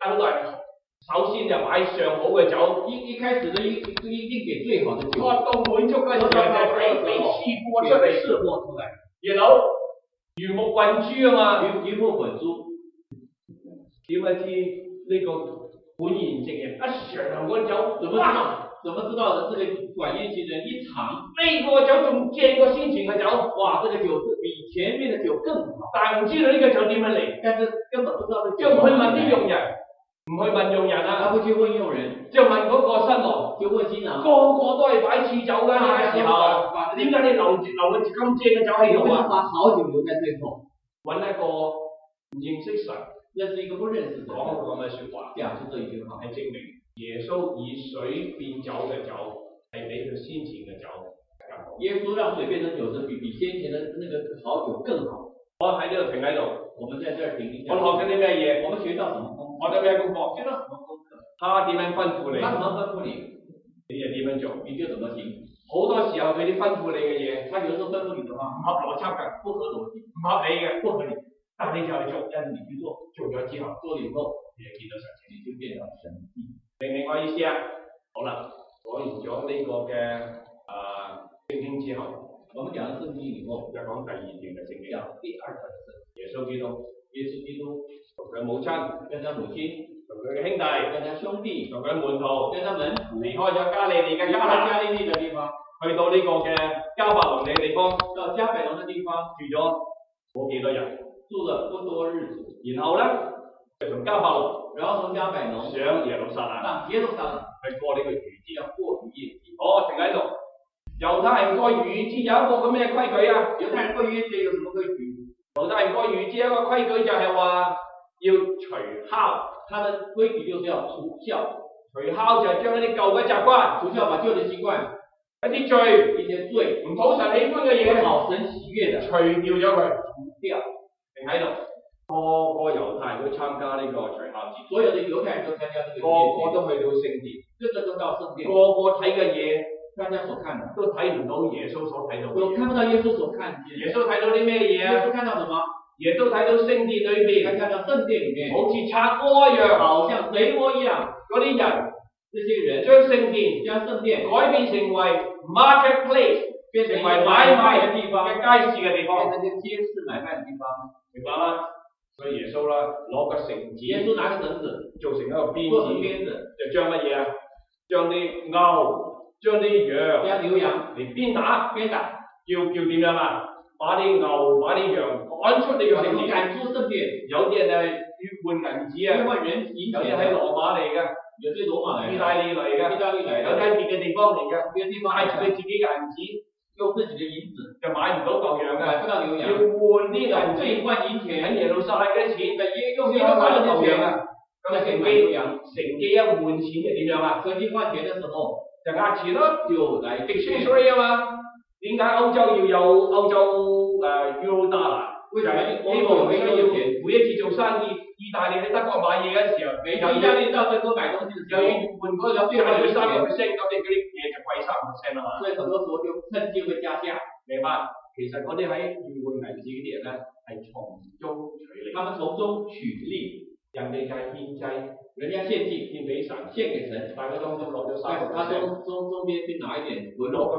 等人首先就買上好嘅酒， 一開始呢一定給最好的酒， 到滿足嗰陣時就俾試貨出嚟， 試貨出嚟， 然後魚目混珠啊嘛， 魚目混珠， 點解知呢個管筵席人一嘗嗰酒， 怎麼知道的？這個管宴席人一嘗， 呢個酒仲正過先前嘅酒， 哇！這個酒比前面的酒更好， 但係唔知道呢個酒點樣嚟， 但是根本不知道這個酒。 就唔去問啲傭人，唔去問傭人啊， 他不去問傭人， 就問嗰個新郎， 就問新郎， 個個都係擺次酒㗎呢個時候，點解你留住咁正嘅酒喺度啊？ 把好酒留在最後， 揾一個唔認識神， 認識一個不認識神， 講咁嘅説話， 講出這一句話， 係證明耶穌以水變酒嘅酒係比佢先前嘅酒更好。 耶穌讓水變成酒是比先前的那個好酒更好。 我喺呢度停喺度， 我們在這兒停一下。 我學緊啲咩嘢？ 我們學到什麼功課？ 學到咩功課？ 學到什麼功課？ 他點樣吩咐你？ 他怎麼吩咐你？ 你就點樣做？ 你就怎麼行？ 好多時候佢啲吩咐你嘅嘢， 他有時候吩咐你的話唔合邏輯㗎， 不合邏輯， 唔合理嘅， 不合理。 但你就去做， 但是你去做， 做咗之後， 做了以後， 你就見到神蹟， 你就變到神蹟。 明唔明我意思啊？好啦，講完咗呢個嘅聖經之後， 我們講了聖經以後， 就講第二段嘅聖經。 講第二段嘅聖經。 耶穌基督， 耶穌基督同佢母親， 跟他母親， 同佢嘅兄弟， 跟他兄弟， 同佢門徒， 跟他門徒， 離開咗加利利嘅離開加利利嘅地方， 去到呢個嘅迦百農嘅地方， 到迦百農嘅地方住咗冇幾多日， 住了不多日子， 然後咧就從迦百農， 然後從迦百農上耶路撒冷， 上耶路撒冷去過呢個逾節， 要過逾越節。 停喺度。猶太人過逾節有一個咁咩規矩啊？ 猶太人過逾越節有什麼規矩？ 猶太人過逾節一個規矩就係話要除酵， 他的規矩就是要除酵。 除酵就係將一啲舊嘅習慣， 除酵把舊嘅習慣， 一啲罪， 一些罪， 唔討神喜歡嘅嘢， 討神喜悅嘅， 除掉咗佢， 除掉。 停喺度。個個猶太人都參加呢個除酵節， 所有嘅猶太人都參加呢個， 個個都去到聖殿， 個個都到聖殿， 個個睇嘅嘢， 大家所看的都睇唔到耶穌所睇到嘅嘢。 我看不到耶穌所看見。 耶穌睇到啲咩嘢啊？ 耶穌看到什麼？ 耶穌睇到聖殿裏邊， 他看到聖殿裡面， 好似賊窩一樣， 好像賊窩一樣。 嗰啲人， 這些人將聖殿改變成為 marketplace， 變成為買賣嘅地方，嘅街市嘅地方， 變成街市買賣嘅地方， 明白嗎？所以耶穌啦，攞個繩子， 耶穌拿個繩子， 做成一個鞭子，就將乜嘢啊？將啲牛，將啲羊， 牛羊嚟鞭打，叫點樣啊？把啲牛，把啲羊趕出呢個聖殿， 趕出聖殿。 有啲人係要換銀紙啊， 換人銀錢， 有啲喺羅馬嚟嘅， 有啲羅馬嚟， 意大利嚟嘅，有啲喺別嘅地方嚟嘅，帶住佢自己嘅銀紙， 用自己嘅銀子， 就買唔到牛羊嘅， 買不到牛羊， 要換啲銀紙，換銀錢喺耶路撒冷嗰啲錢， 用先買到牛羊啊！咁乘機一換錢就點樣啊？乘機換錢嘅時候就壓錢咯， 就嚟 exchange rate 啊嘛。點解歐洲要有歐洲Eurodollar？為什麼希望佢需要每一次做生意，意大利喺德國買嘢嗰時候， 意大利到德國買東西嘅時候， 又要換嗰個最後要3%，咁你嗰啲嘢就貴3%啊嘛。 所以很多時候就趁機會加價， 明白？其實嗰啲喺換銀紙嗰啲人咧係從中取利， 他們從中取利。 人哋就係獻祭， 人家獻祭獻俾神， 獻給神， 但係佢當中攞咗3%， 他中邊去拿一點回落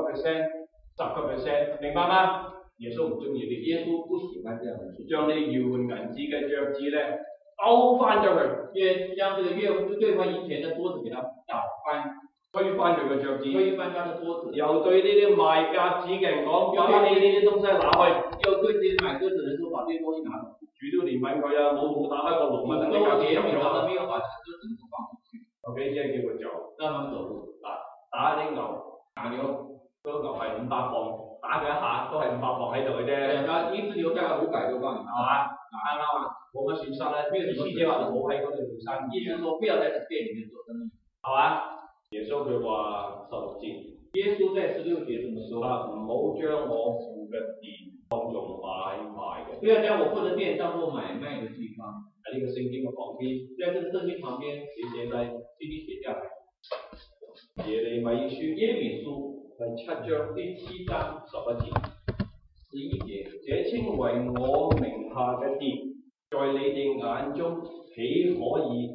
6%、10%，明白嗎？耶穌唔中意呢啲， 耶穌不喜歡這樣的事， 將啲要換銀紙嘅桌子咧兜翻咗佢， 將這個兌換銀錢嘅桌子給它倒翻， 推翻佢個桌子， 推翻他的桌子， 又對呢啲賣鴿子嘅人講，把你呢啲東西拿去， 又對這些買鴿子的人說，把這些東西拿去。 主都憐憫佢啊，冇打開個籠啊，等啲鴿子入咗。 他沒有把這個鴿子放出去。 OK，即係叫佢走， 讓他們走路。 打啲牛，個牛係500磅，打佢一下都係500磅喺度嘅啫。 他一隻牛大概500多磅，係嘛？啱啊，冇乜損失咧。意思即係話冇喺嗰度做生意。 意思說不要在店裡面做生意， 係嘛？耶穌佢話16節， 耶穌在16節這麼說： 唔好將我父嘅殿當作買賣嘅。 不要將我父的店當作買賣嘅地方。 喺呢個聖經嘅旁邊， 在這個聖經旁邊你寫低， 請你寫下來。 耶利米書第7章第7章 11節， 這稱為我名下嘅殿，在你哋眼中豈可以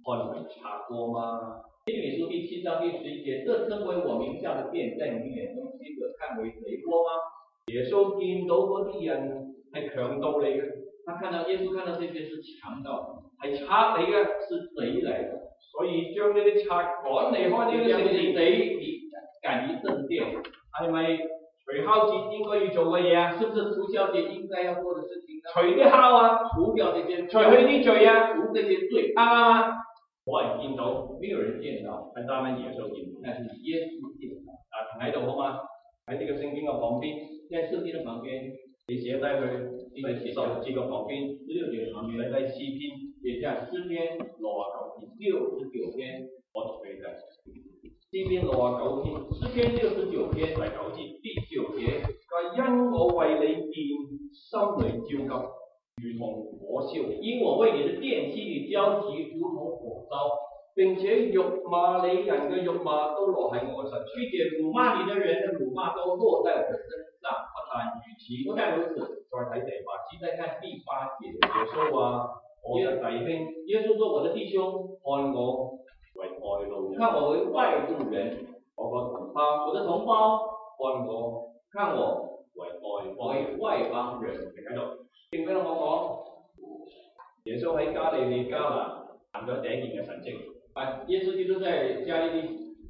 看為賊過嗎？ 耶利米書第7章第11節，這稱為我名下的殿，在你眼中豈可看為賊窩嗎？ 耶穌見到嗰啲人係強盜嚟嘅， 耶穌看到這些是強盜， 係賊嚟嘅， 是賊來的， 所以將呢啲賊趕離開呢個聖殿， 趕離聖殿， 係咪除酵節應該要做嘅嘢啊？ 是不是除酵節應該要做的事情呢？ 除啲酵啊， 除掉這些， 除去啲罪啊， 除這些罪， 啱啊！冇人見到， 沒有人見到， 係單單耶穌見到， 但是耶穌見到。 停喺度好嘛？喺呢個聖經嘅旁邊， 在聖經嘅旁邊， 你寫低佢第16節嘅旁邊 ，16節旁邊， 寫低詩篇， 寫下詩篇69篇， 我讀俾你聽。 詩篇69篇，詩篇69篇第9節，第9節， 佢因我為你殿心裏焦急，如同火燒； 因我為你的殿心裏焦急，如同火燒。 並且辱罵你人嘅辱罵都落喺我身上， 並且辱罵你的人的辱罵都落在我的身上。 不但如此， 不但如此， 再睇第8節， 再看第8節， 耶穌話：我嘅弟兄， 耶穌說我的弟兄， 看我為外路人， 看我為外路人， 我個同胞， 我的同胞，看我為外邦人。停喺度， 聽俾我講， 耶穌喺加利利迦拿行咗第一件嘅神蹟。 耶穌基督在加利利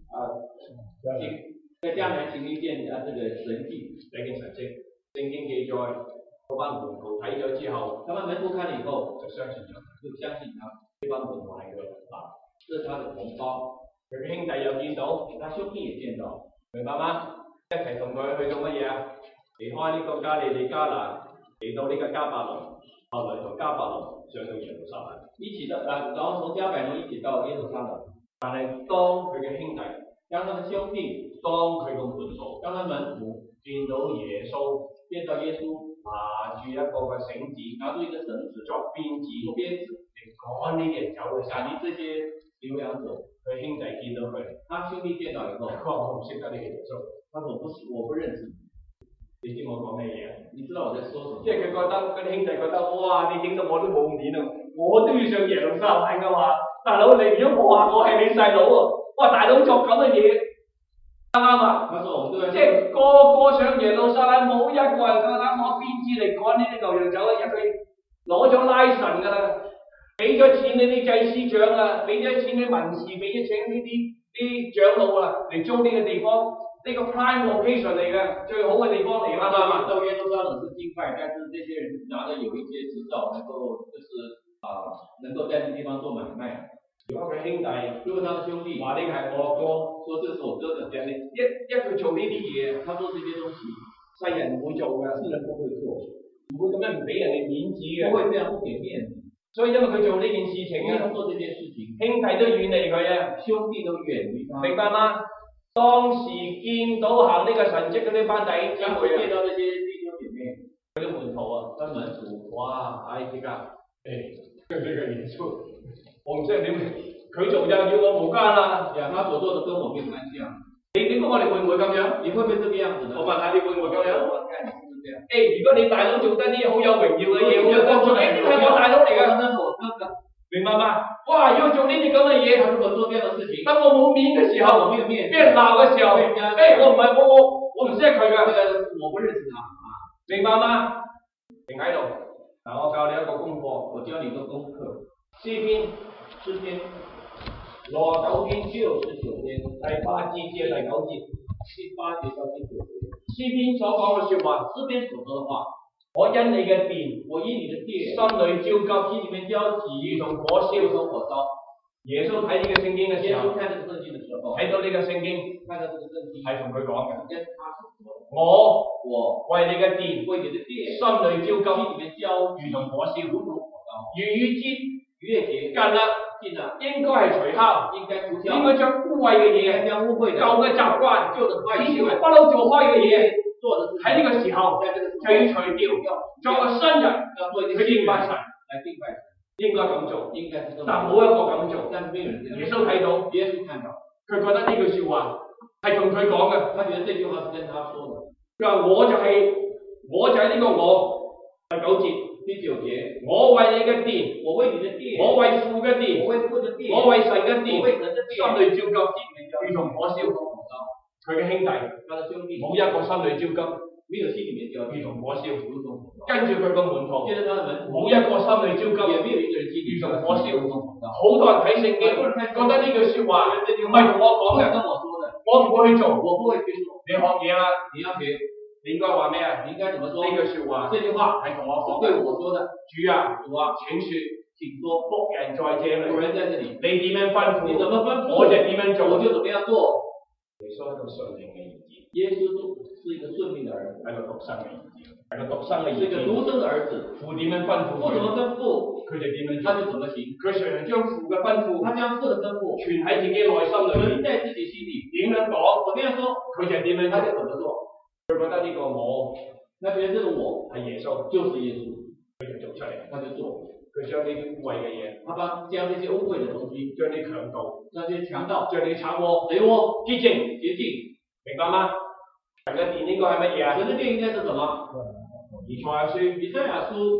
在迦南行一件這個神蹟， 第一件神蹟，聖經記載嗰班門徒睇咗之後， 他們門徒看了以後就相信咗， 呢班門徒係佢嘅同胞，是他的同胞， 佢嘅兄弟又見到， 他兄弟也見到， 明白嗎？一齊同佢去到乜嘢啊？離開呢個加利利迦拿，嚟到呢個迦百農，後來從迦百農上到耶路撒冷， 一起的然後從迦百農一起到耶路撒冷。 但係當佢嘅兄弟， 當他的兄弟， 當佢個門徒， 當他門徒見到耶穌，拿住一個嘅繩子， 拿住一個繩子作鞭子，嚟趕呢啲人走嘅時候， 趕離這些流浪者。 佢兄弟見到佢， 他兄弟見到以後， 佢話我唔識得呢個耶穌， 他說我不認識你。 你知我講咩嘢啊？ 你知道我在說什麼？ 即係佢覺得嗰啲兄弟覺得，哇！你整到我都冇面啊！我都要上耶路撒冷㗎嘛！大佬，你如果我話我係你細佬喎，哇！大佬作咁嘅嘢，啱唔啱啊？即係個個上耶路撒冷，冇一個人夠膽攞鞭子嚟趕呢啲牛羊走啊！因為攞咗拉神㗎啦，俾咗錢呢啲祭司長啊，俾咗錢啲文士，俾咗錢呢啲長老啊嚟租呢個地方。呢個 prime location 嚟嘅，最好嘅地方嚟啦，係嘛？ 到耶路撒冷是敬拜，但是這些人拿着有一些執照，能夠在這地方做買賣。 如果佢兄弟， 如果他的兄弟話呢個係我哥， 說這是我哥的， 人哋一佢做呢啲嘢， 他做這些東西， 世人唔會做嘅， 世人不會做， 唔會咁樣唔俾人哋面子嘅， 不會這樣不給面子。 所以因為佢做呢件事情啊， 做這件事情， 兄弟都遠離佢啊， 兄弟都遠離他， 明白嗎？當時見到行呢個神蹟嗰啲班弟兄姊妹啊， 見到那些弟兄姐妹， 嗰啲門徒啊，跟門徒，哇！唉，依家，呢個耶穌，我唔識點，佢做就要我無關啦。 呀，他所做的跟我沒有關係啊。 你點解我哋會唔會咁樣？ 你會唔會這個樣子呢？ 我問下你會唔會咁樣？ 我看你是不是這樣？ 如果你大佬做得啲好有榮耀嘅嘢，我就講出嚟，呢個係我大佬嚟㗎， 那是我哥哥， 明白嗎？哇！要做呢啲咁嘅嘢， 如果做這樣的事情， 當我冇面嘅時候， 我沒有面， 俾人鬧嘅時候，我唔係我唔識佢㗎， 我不認識他啊， 明白嗎？停喺度，嗱，我教你一個功課， 我教你一個功課， 詩篇 69篇 69篇第8節至第9節，第8節到第9節， 詩篇所講嘅説話， 詩篇所說的話， 我因你嘅殿， 我因你的殿， 心裏焦急， 心裡面焦急， 如同火燒， 如同火燒。 耶穌睇呢個聖經嘅時候， 看這個聖經的時候， 睇到呢個聖經， 看到這個聖經係同佢講嘅。 跟他所說， 我為你嘅殿， 為你的殿， 心裏焦急， 心裡面焦， 如同火燒， 如同火燒。 逾越節近啦，近啦， 應該係除酵， 應該除酵， 應該將污穢嘅嘢， 將污穢嘅舊嘅習慣， 舊嘅壞習慣， 不嬲做開嘅嘢， 做的喺呢個時候就要除掉，作個新人，去敬拜神， 來敬拜神， 應該咁做， 應該是這麼做， 但冇一個咁做， 但是沒有人這樣。 耶穌睇到， 耶穌看到， 佢覺得呢句説話係同佢講嘅， 他覺得這句話是跟他說的。 佢話我就係呢個我，第9節， 第9節， 我為你嘅殿， 我為你的殿， 我為父嘅殿， 我為父的殿， 我為神嘅殿， 我為神的殿， 心裏焦急，如同火燒。佢嘅兄弟， 他的兄弟， 冇一個心裏焦急， 沒有心裡面焦急， 如同火燒。 如同火燒。 跟住佢個門徒， 接着他的門徒， 冇一個心裏焦急， 也沒有一個人心裡如同火燒。 如同火燒。 好多人睇聖經，覺得呢句説話唔係同我講嘅， 跟我說的， 我唔會去做， 我不會去做。 你學嘢啦， 你要學， 你應該話咩啊？ 你應該怎麼說？ 呢句説話， 這句話係同我講， 對我說的。 主啊， 主啊， 請説， 請說， 僕人在這裡， 僕人在這裡， 你點樣吩咐， 你怎麼吩咐， 我就點樣做， 我就怎麼樣做。 耶穌係個順命嘅兒子， 耶穌是一個順命的兒子， 係個獨生嘅兒子，係個獨生嘅兒子， 是一個獨生的兒子。 父點樣吩咐， 父怎麼吩咐， 佢就點樣做， 他就怎麼行。 佢常常將父嘅吩咐， 他將父的吩咐存喺自己內心裏面， 存在自己心裡， 點樣講， 怎麼樣說， 佢就點樣他就做。 怎麼做。 佢覺得呢個我他覺得這個我係耶穌， 就是耶穌， 佢就做出嚟， 他就做。 佢將呢啲污穢嘅嘢， 他將這些污穢的東西， 將啲強盜， 將這些強盜， 將啲賊窩、 賊窩潔淨， 潔淨， 明白嗎？神嘅殿應該係乜嘢啊？ 神的殿應該是什麼？ 以賽亞書以賽亞書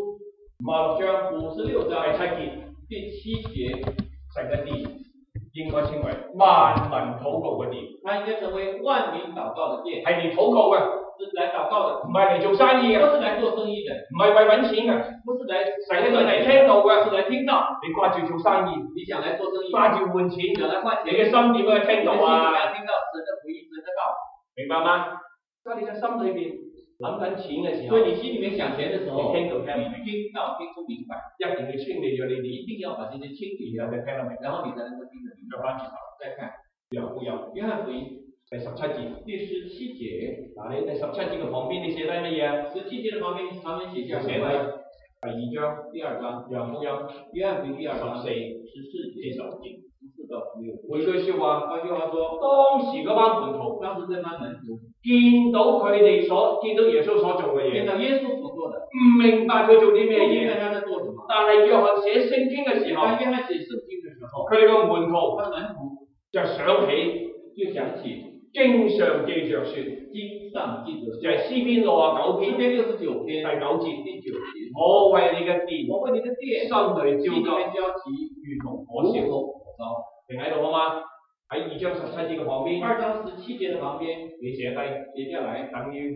56章 56章第7節， 第7節， 神嘅殿應該稱為萬民禱告嘅殿， 它應該成為萬民禱告的殿， 係嚟禱告嘅， 是來禱告的， 唔係嚟做生意嘅， 不是來做生意的， 唔係為揾錢嘅， 不是來神嘅殿嚟聽到嘅， 是來聽到。 你掛住做生意， 你想來做生意， 掛住換錢， 想來換錢， 你嘅心點樣去聽到啊？ 聽到神的福音，神的道， 明白嗎？所以你嘅心裏邊諗緊錢嘅時候， 所以你心裡面想錢的時候， 你聽到聽唔明， 聽到聽不明白， 一定要清理咗呢啲， 一定要把這些清理掉， 然後你聽得明， 然後你才能夠聽得明。 再翻轉頭， 再看約翰福音約翰福音第17節， 第17節， 嗱你第17節嘅旁邊你寫低乜嘢啊 ？17節嘅旁邊他們寫下寫低第2章約翰福音約翰福音第2章 14至 14 節。 到16節。 換句説話， 換句話說， 當時嗰班門徒當時這班門徒見到佢哋見到耶穌所做嘅嘢， 見到耶穌所做的， 唔明白佢做啲咩嘢， 他在做什麼？ 但係約翰寫聖經嘅時候， 當約翰寫聖經嘅時候， 佢哋個門徒他門徒就想起經上記着說， 經上記着就係詩篇69篇詩篇69篇第9節， 第9節， 我為你嘅殿， 我為你的殿， 心裏焦急， 如同火燒。 火燒。 停喺度好嗎？喺2章17節嘅旁邊 ，2章17節嘅旁邊， 你寫低， 寫下來， 等於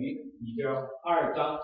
2章 2章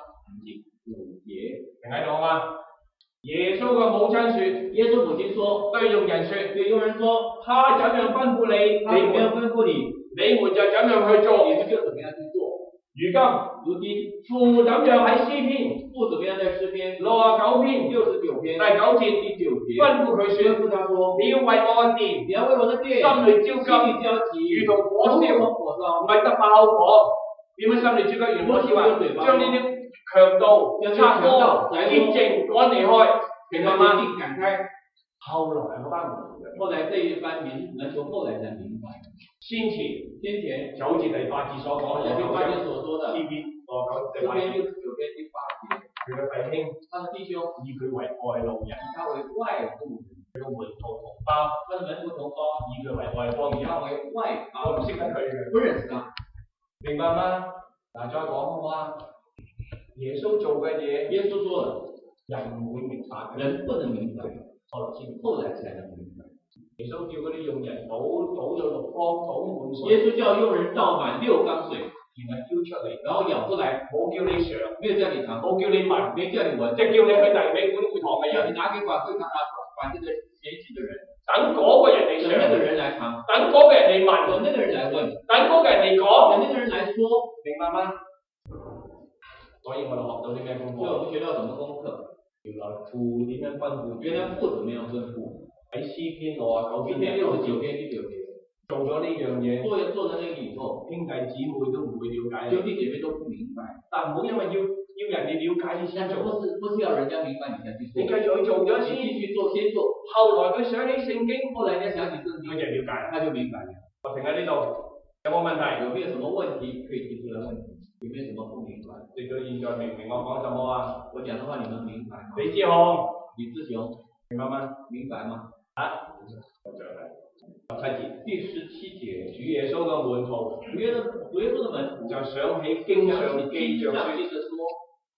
5節， 停喺度好嗎？耶穌嘅母親說， 耶穌母親說， 對用人說， 對用人說， 他怎樣吩咐你， 他怎麼樣吩咐你， 你們就怎樣去做， 你們就怎麼樣去做。 如今父怎樣喺詩篇， 父怎麼樣在詩篇 69篇 69篇第9節第9節吩咐佢說， 吩咐他說， 你要為我嘅殿， 你要為我的殿， 心裏焦急，如同火燒，唔係得爆火，點樣心裏焦急如火燒啊？將呢啲強盜、賊窩、潔淨趕離開，明白嗎？ 趕開。 後來嗰班門徒， 後來這一班門徒後來才明白， 先前就好似第8節所講， 第8節所說的詩篇69篇第8節，佢嘅弟兄， 他的弟兄以佢為外路人， 他為外路人， 佢嘅門徒同胞， 他的門徒同胞， 以佢為外邦人， 他為外邦， 我唔識得佢嘅， 不認識他， 明白嗎？嗱，再講好嘛？耶穌做嘅嘢， 耶穌說了， 人唔會明白嘅， 人不能明白，後來才能明白。 耶穌叫嗰啲用人倒咗6缸，倒滿水。 耶穌叫用人倒滿6缸水， 然後舀出嚟， 然後舀出來， 冇叫你嘗， 沒有叫你嘗， 冇叫你聞， 沒叫你聞， 即係叫你去第二味管會堂嘅人， 你拿給管會堂這個嫌棄的人， 等嗰個人嚟嘗， 等那個人來嘗， 等嗰個人嚟問， 等那個人來問， 等嗰個人嚟講， 等那個人來說， 明白嗎？所以我哋學到啲咩功課？ 所以我們學到什麼功課？ 原來父點樣吩咐？ 原來父怎麼樣吩咐？ 喺詩篇69篇第69篇第9節， 做咗呢樣嘢， 做咗呢個以後， 兄弟姊妹都唔會了解， 兄弟姐妹都不明白。 但唔好因為要人哋了解你先做， 不是要人家明白你才去做， 你繼續去做咗先， 繼續做先做。 後來佢想起聖經， 後來人家想起聖經， 佢就了解， 他就明白了。 我停喺呢度，有冇問題？ 有沒有什麼問題可以提出來問題？有沒有什麼不明白？ 你到現在明唔明我講什麼啊？ 我講的話你們明白嗎？ 李志雄， 李志雄， 明白嗎？ 明白嗎？ 啊，17節， 第17節， 主耶穌嘅門徒， 主耶穌的門徒就想起經上記着說，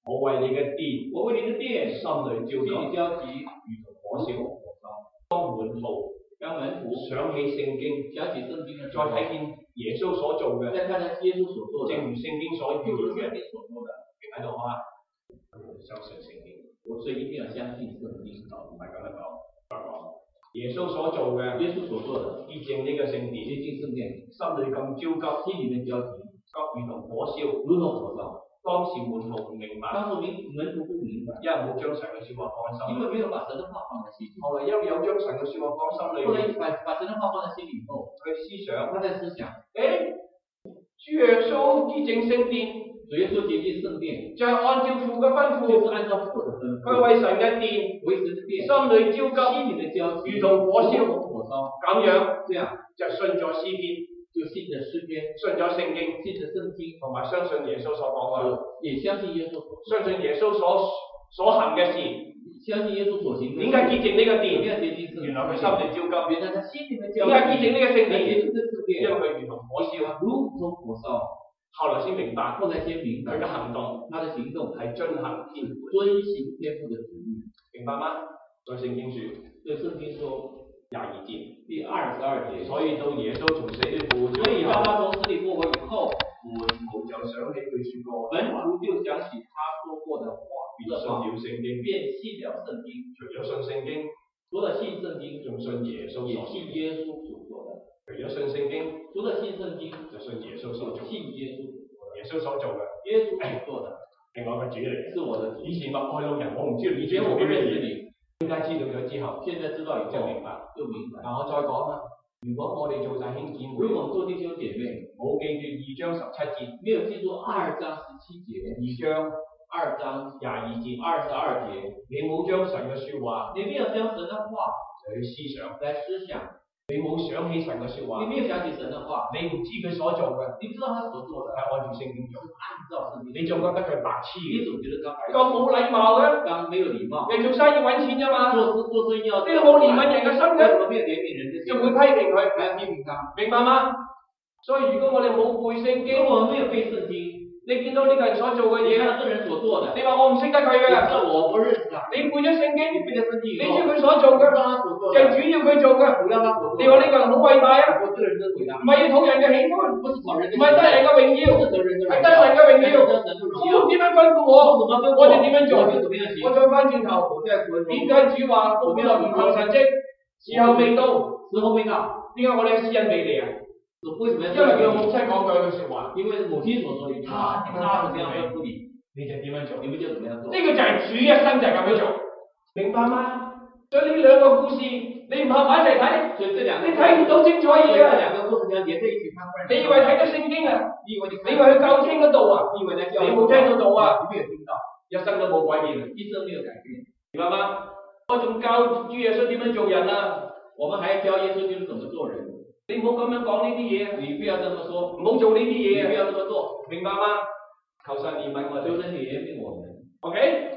我為你嘅殿， 我為你的殿心裏焦急， 如同火燒。 當門徒當門徒想起聖經， 想起聖經嘅時再候， 睇見耶穌所做嘅， 再看看耶穌所做的， 正如聖經所預就是言嘅， 聖經所說的， 明喺度啊？相信聖經， 所以一定要相信聖經。 唔係咁樣講，耶穌所做嘅， 耶穌所做的， 潔淨呢個聖殿， 潔淨聖殿， 心裏咁焦急， 心裏面焦急， 如同火燒， 如同火燒。 當時門徒唔明白， 當時門徒不明白， 因為冇將神嘅説話放喺心裏， 因為沒有把神的話放在心裏。 後來因為有將神嘅説話放心裏， 後來把神的話放在心裏以後， 佢思想， 他在思想， 主耶穌潔淨聖殿， 主耶穌潔淨聖殿， 就係按照父嘅吩咐， 就是按照父的吩咐， 佢為神嘅殿， 為神的殿， 心裏焦急， 心裏的焦急， 如同火燒，咁樣， 這樣就信咗詩篇， 就信着詩篇， 信咗聖經， 信着聖經， 同埋相信耶穌所講嘅， 也相信耶穌所相信耶穌所行嘅事。 相信耶穌所行的事。 點解潔淨呢個殿？ 點解潔淨聖殿？ 原來佢心裏焦急。 原來他心裏面焦急。 點解潔淨呢個聖殿？ 潔淨這聖殿， 因為佢如同火燒， 如同火燒。 後來先明白， 後來先明白佢嘅行動， 他的行動係遵行天父， 遵行天父的旨意， 明白嗎？在聖經說， 對聖經說 22節， 第22節， 所以到耶穌從死裏復活所以當他從死裏復活以後， 門徒就想起佢說過， 門徒就想起他說過的話， 便信了聖經， 便信了聖經， 除咗信聖經， 除了信聖經， 仲信耶穌， 也信耶穌所做的。 除咗信聖經， 除了信聖經， 就信耶穌所做， 信耶穌。 耶穌所做嘅， 耶穌所做的， 另外一個主嚟嘅， 是我的主。 以前默愛老人，我唔知道以以前我不認識你， 點解知道咗之後， 現在知道以後就明白。 但我再講啦，如果我哋做弟兄姊妹， 如果我們做弟兄姐妹， 冇記住2章17節， 沒有記住2章17節，2章 22節 ，22節， 你冇將神嘅説話， 你沒有將神的話去思想，你冇想起神嘅説話， 你沒有想起神的話， 你唔知佢所做嘅， 你不知道他所做的， 係按照聖經做， 按照聖經， 你仲覺得佢白痴， 你總覺得他白痴， 咁冇禮貌嘅， 咁沒有禮貌， 你做生意揾錢啫嘛， 做生意要， 呢個冇憐憫人嘅心嘅， 為什麼沒有憐憫人嘅心， 就會批評佢， 還要批評他， 明白嗎？所以如果我哋冇背聖經， 如果我們沒有背聖經， 你見到呢個人所做嘅嘢， 你看到這人所做的， 你話我唔識得佢嘅， 我不認識他， 你背咗聖經， 你背咗聖經以後， 你知佢所做嘅，就主要佢做嘅，你話呢個人好偉大啊，唔係要討人嘅喜歡，唔係得人嘅榮耀，係得神嘅榮耀，我點樣吩咐我哋點樣做？我再翻轉頭，點解主話福音唔求神蹟，時候未到，點解我哋嘅私隱未嚟啊？因為佢母親講句説話， 因為母親所說的，他怎麼樣吩咐你， 你就點樣做， 你們就怎麼樣做。 呢個就係主一生就係咁樣做，明白嗎？所以呢兩個故事你唔合埋一齊睇，你睇唔到精彩嘢啊！你以為睇咗聖經啊？你以為去教經嗰度啊？你冇聽到道啊？一生都冇改變，明白嗎？我仲教主耶穌點樣做人啊！ 我們還要教耶穌基督怎麼做人。 你唔好咁樣講呢啲嘢， 你不要這麼說， 唔好做呢啲嘢， 你不要這麼做， 明白嗎？求神憐憫我哋， 求神憐憫我們。 OK，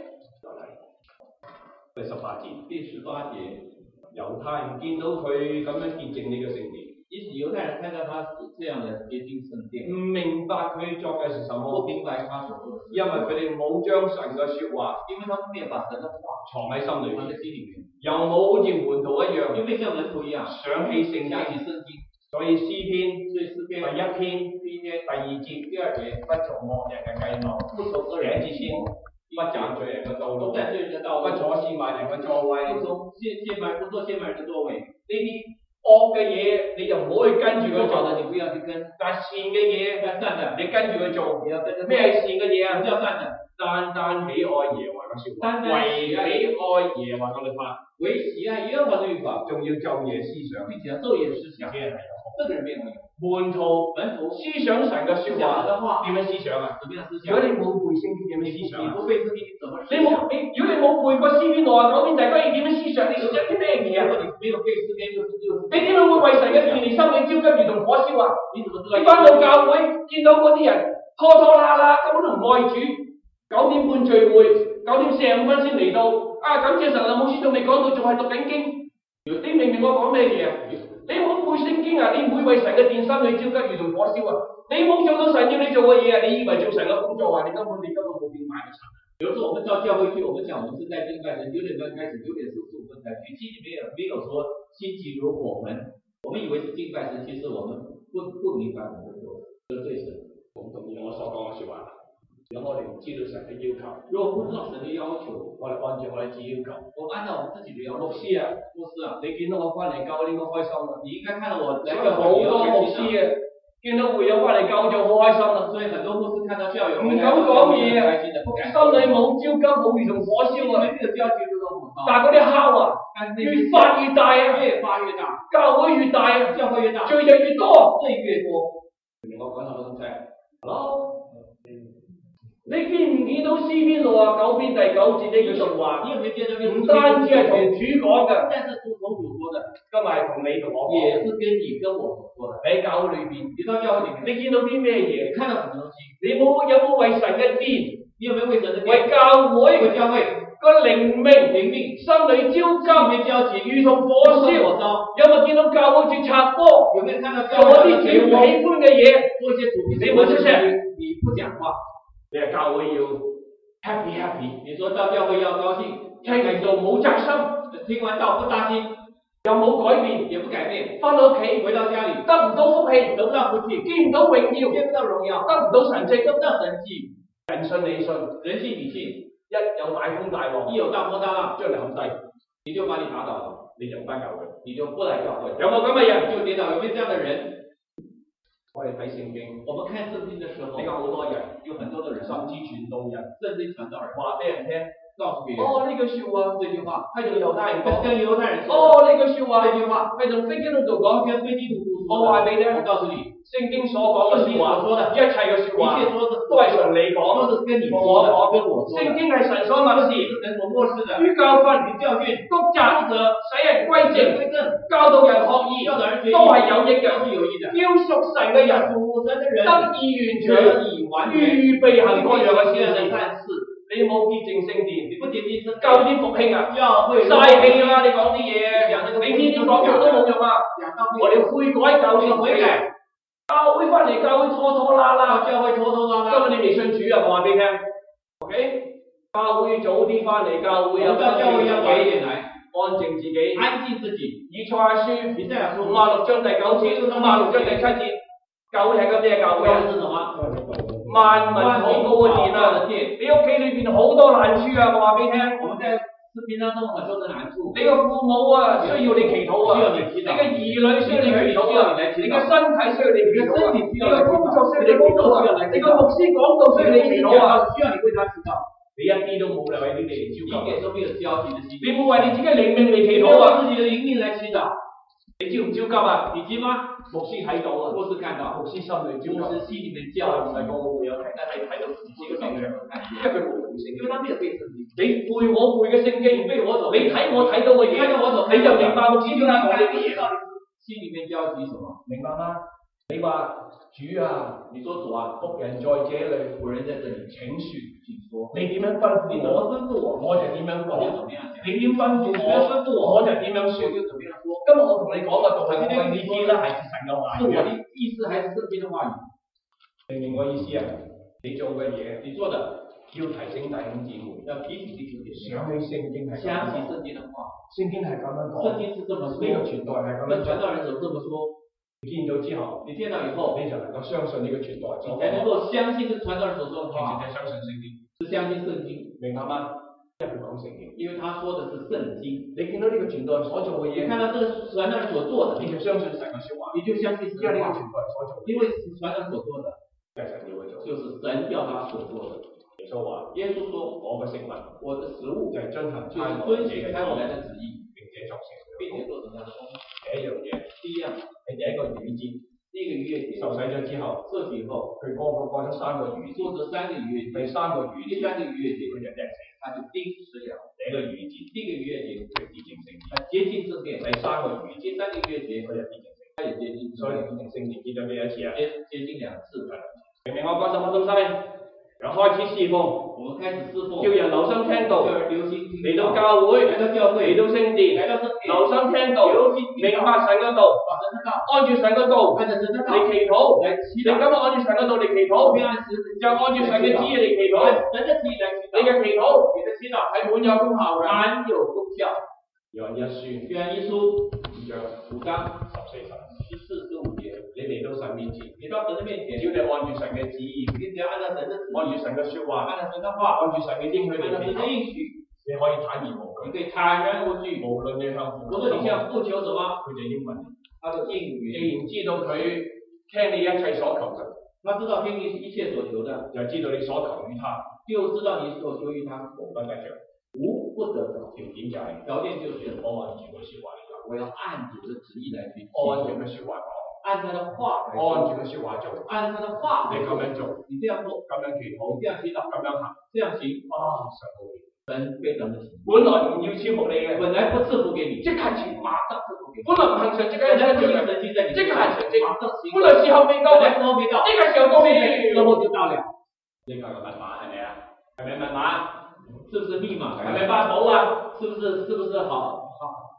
第18節，猶太人見到佢咁樣潔淨呢個聖殿， 於是猶太人看到他這樣的潔淨聖殿， 唔明白佢作嘅是什麼， 不明白他所做的， 因為佢哋冇將神嘅説話， 因為他們沒有把神的話藏喺心裏面，又冇好似門徒一樣， 又沒像門徒一樣想起聖經，所以詩篇第1篇第2節，不從惡人嘅計謀，第1節先，不站罪人嘅道路，不坐褻慢人嘅座位， 不坐褻慢人嘅座位， 呢啲惡嘅嘢你就唔好去跟住佢做， 你不要去跟， 但善嘅嘢，你跟住佢做，咩係善嘅嘢啊？單單喜愛耶和華嘅説話，唯喜愛耶和華嘅律法， 唯喜愛耶和華的律法， 仲要晝夜思想， 並且晝夜思想，這個人沒有。 門徒思想神嘅説話，點樣思想啊？如果你冇背聖經，點樣思想啊？如果你冇背過詩篇69篇第1節，點樣思想？你做咗啲咩嘢啊？你點樣會為神嘅殿心裏焦急如同火燒啊？你返到教會見到嗰啲人拖拖拉拉，根本都唔愛主，9點半聚會，9點45分先嚟到，感謝神啊！牧師仲未講到，仲係讀緊經，你明唔明我講咩嘢啊？你冇背聖經啊！你唔會為神嘅殿心裏焦急如同火燒啊！你冇做到神要你做嘅嘢啊！你以為做神嘅工作啊？你根本冇變賣嘅神。 们到教会去，我们讲我们是在敬拜神，9点半开始，9点45分才去，其实没有说心急如火焚，我们以为是敬拜神，其实我们不明白我们在做得罪神。 我同意我所講嘅説話。如果我哋唔知道神嘅要求， 如果不知道神的要求， 我哋按照我哋自己要求， 我按照我们自己的要求。 牧師啊，你見到我翻嚟教會應該開心啦。 你應該看到我來教會好多牧師啊，見到會友翻嚟教會就好開心啦。 所以很多牧師看到教友唔敢講嘢啊，心裏冇焦急，好如同火燒啊。但係嗰啲烤啊，越發越大啊， 越發越大， 教會越大啊， 教會越大， 罪就越多， 罪越多。 明我講頭都係，Hello。你見唔見到詩篇69篇第9節呢句説話？唔單止係同主講嘅， 但是同主說的， 今日係同你同我講， 也是跟你跟我所說的。 喺教會裏邊， 你到教會裏面， 你見到啲咩嘢？ 你看到什麼東西？ 你有冇為神嘅殿？ 你有沒有為神的殿？ 為教會， 為教會個靈命，心裏焦急，如同火燒。有冇見到教會做插播？ 有沒有看到教會做一啲主唔喜歡嘅嘢？ 做一些主你冇出聲， 你不講話。 你係教會要 happy， 你說到教會要高興， 聽完道冇扎心， 聽完道不扎心， 又冇改變， 也不改變， 翻到屋企回到家裡得唔到福氣， 得不到福氣， 見唔到榮耀， 見不到榮耀， 得唔到神蹟， 得不到神蹟。 人信你信， 人信你信， 一有大風大浪， 一有大風大浪， 將你冚低， 你就把你打倒了， 你就唔翻教會， 你就不來教會。 有冇咁嘅人？ 就跌倒，有沒有這樣的人？ 我哋睇聖經， 我們看聖經的時候， 你看好多人， 有很多的人， 甚至傳道人， 甚至傳道人話俾人聽， 告訴別人， 呢句説話， 這句話， 係同猶太人講， 跟猶太人說， 呢句説話， 這句話， 係同非基督徒講， 跟非基督徒說， 我話俾你聽， 我告訴你， 聖經所講嘅説話，一切嘅説話，都係從你講， 都是跟你說的，跟我說的。 聖經係神所默示， 神所默示的， 於教訓、 教訓、 督責者，使人歸正，教導人學義，都係有益嘅， 是有益的。 要屬神嘅人，得以完全，預備行各樣嘅善事。你冇潔淨聖殿， 你不潔淨聖殿， 教啲復興啊， 教會嘥氣啦！你講啲嘢，你天天講咗都冇用啊！我哋悔改教會悔改，教會翻嚟教會拖拖拉拉， 教會拖拖拉拉。 今日你未信主啊，我話俾你聽 ，OK？ 教會早啲翻嚟，教會有教會要早一點來， 安靜自己， 安靜自己。 以賽亞書56章第9節，56章第7節，教會係個咩教會啊？萬民禱告嘅殿啊！你屋企裏邊好多難處啊！我話俾你聽， 我們在視頻當中很多的難處。 你個父母啊，需要你祈禱啊！你嘅兒女需要你祈禱啊！你嘅身體需要你祈禱啊！你嘅工作需要你祈禱啊！你個牧師講道需要你祈禱啊！ 需要你為他祈禱。 你一啲都冇嚟為你哋焦急， 一點都沒有焦急的心。 你冇為你自己靈命嚟祈禱啊！ 自己的靈命來祈禱。 你焦唔焦急啊？ 你急嗎？ 牧師睇到啊！ 牧師看到， 牧師心裏焦急， 牧師心裏面焦急。 細個我會有睇，但係睇到自己嘅信仰，因為佢冇背聖經， 因為他沒有背聖經。 你背我背嘅聖經，背我讀，你睇我睇到嘅嘢，你就明白牧師點解講呢啲嘢。 心裏面焦急什麼？ 明白嗎？你話主啊， 你說主啊， 僕人在這裏， 僕人在這裏，請說，請說。 你點樣吩咐我？ 吩咐我， 我就點樣講。你點吩咐我？我就點樣說。今日我同你講嘅道係我嘅意思啦，係神嘅話語。 是我的意思還是聖經的話語？ 明唔明我意思啊？你做嘅嘢， 你做的要提醒弟兄姊妹， 要提醒弟兄姐妹， 想起聖經係想起聖經的話， 聖經係咁樣講， 聖經是這麼說， 呢個傳道係咁樣， 傳道人就這麼說。 你見到之後， 你見到以後， 你就能夠相信呢個傳道人， 你才能夠相信這傳道人所說的話， 其實係相信聖經， 是相信聖經， 明白嗎？因為佢講聖經， 因為他說的是聖經。 你見到呢個傳道人所做嘅嘢， 你看到這個傳道人所做的， 你就相信神嘅説話， 你就相信神嘅話， 因為呢個傳道人所做， 因為是傳道人所做的， 係神要佢做， 就是神叫他所做的。 耶穌話： 耶穌說， 我嘅食物， 我的食物就係遵行差我來的旨意，並且做成他的功。第一樣嘢， 第一樣係第一個逾節。 呢個逾越節受洗咗之後， 受洗後， 佢過咗3個逾越節， 過咗3個逾越節， 第3個逾越節， 佢就釘死，他就釘死了。 第一個逾越節， 第一個逾越節佢潔淨聖殿， 潔淨聖殿。 第3個逾越節， 第3個逾越節， 佢就潔淨聖殿， 他也潔淨， 所以潔淨聖殿潔咗幾多次啊？ 潔淨2次。 明唔明我講什麼東西？由開始侍奉， 我們開始侍奉， 叫人留心聽道，嚟到教會，嚟到聖殿，留心聽道，明白神嘅道，按住神嘅道嚟祈禱，你咁按住神嘅道嚟祈禱，就按住神嘅旨意嚟祈禱，你嘅嘅祈禱，你的祈禱係滿有功效嘅， 滿有功效。 約翰一書約翰一書 5章 14、15節， 你嚟到神面前， 你到神的面前， 只要你按住神嘅旨意， 你只要按照神的旨意， 按住神嘅說話， 按照神的話， 按住神嘅應許嚟按照神的應許， 你可以坦然無懼， 你可以坦然無懼。 無論你向父無論你向父求什麼， 佢就應允你。 他就應允。 既然知道佢聽你一切所求嘅， 他知道聽你一切所求的， 就知道你所求於他， 就知道你所求於他， 無不得着。 無不得着。 條件就係條件就是我按住佢說話嚟做， 我要按主的旨意來去， 按住佢說話講， 按他的話來按住做， 佢說話做， 按他的話來你咁樣做， 你這樣做， 咁樣祈禱， 你這樣祈禱， 咁樣行， 這樣行， 啊，神好嘅， 神非常的喜悅。 本來唔要賜福你嘅， 本來不賜福給你， 即刻賜， 馬上賜福給你。 本來唔行神蹟嘅， 本來不行神神蹟在你身上， 即刻行神蹟， 馬上行。 本來時候未到， 本來時候未到， 呢個時候到了， 時候就到了。 呢個係個密碼係咪啊？係咪密碼？ 是不是密碼？ 係咪法寶啊？ 是不是好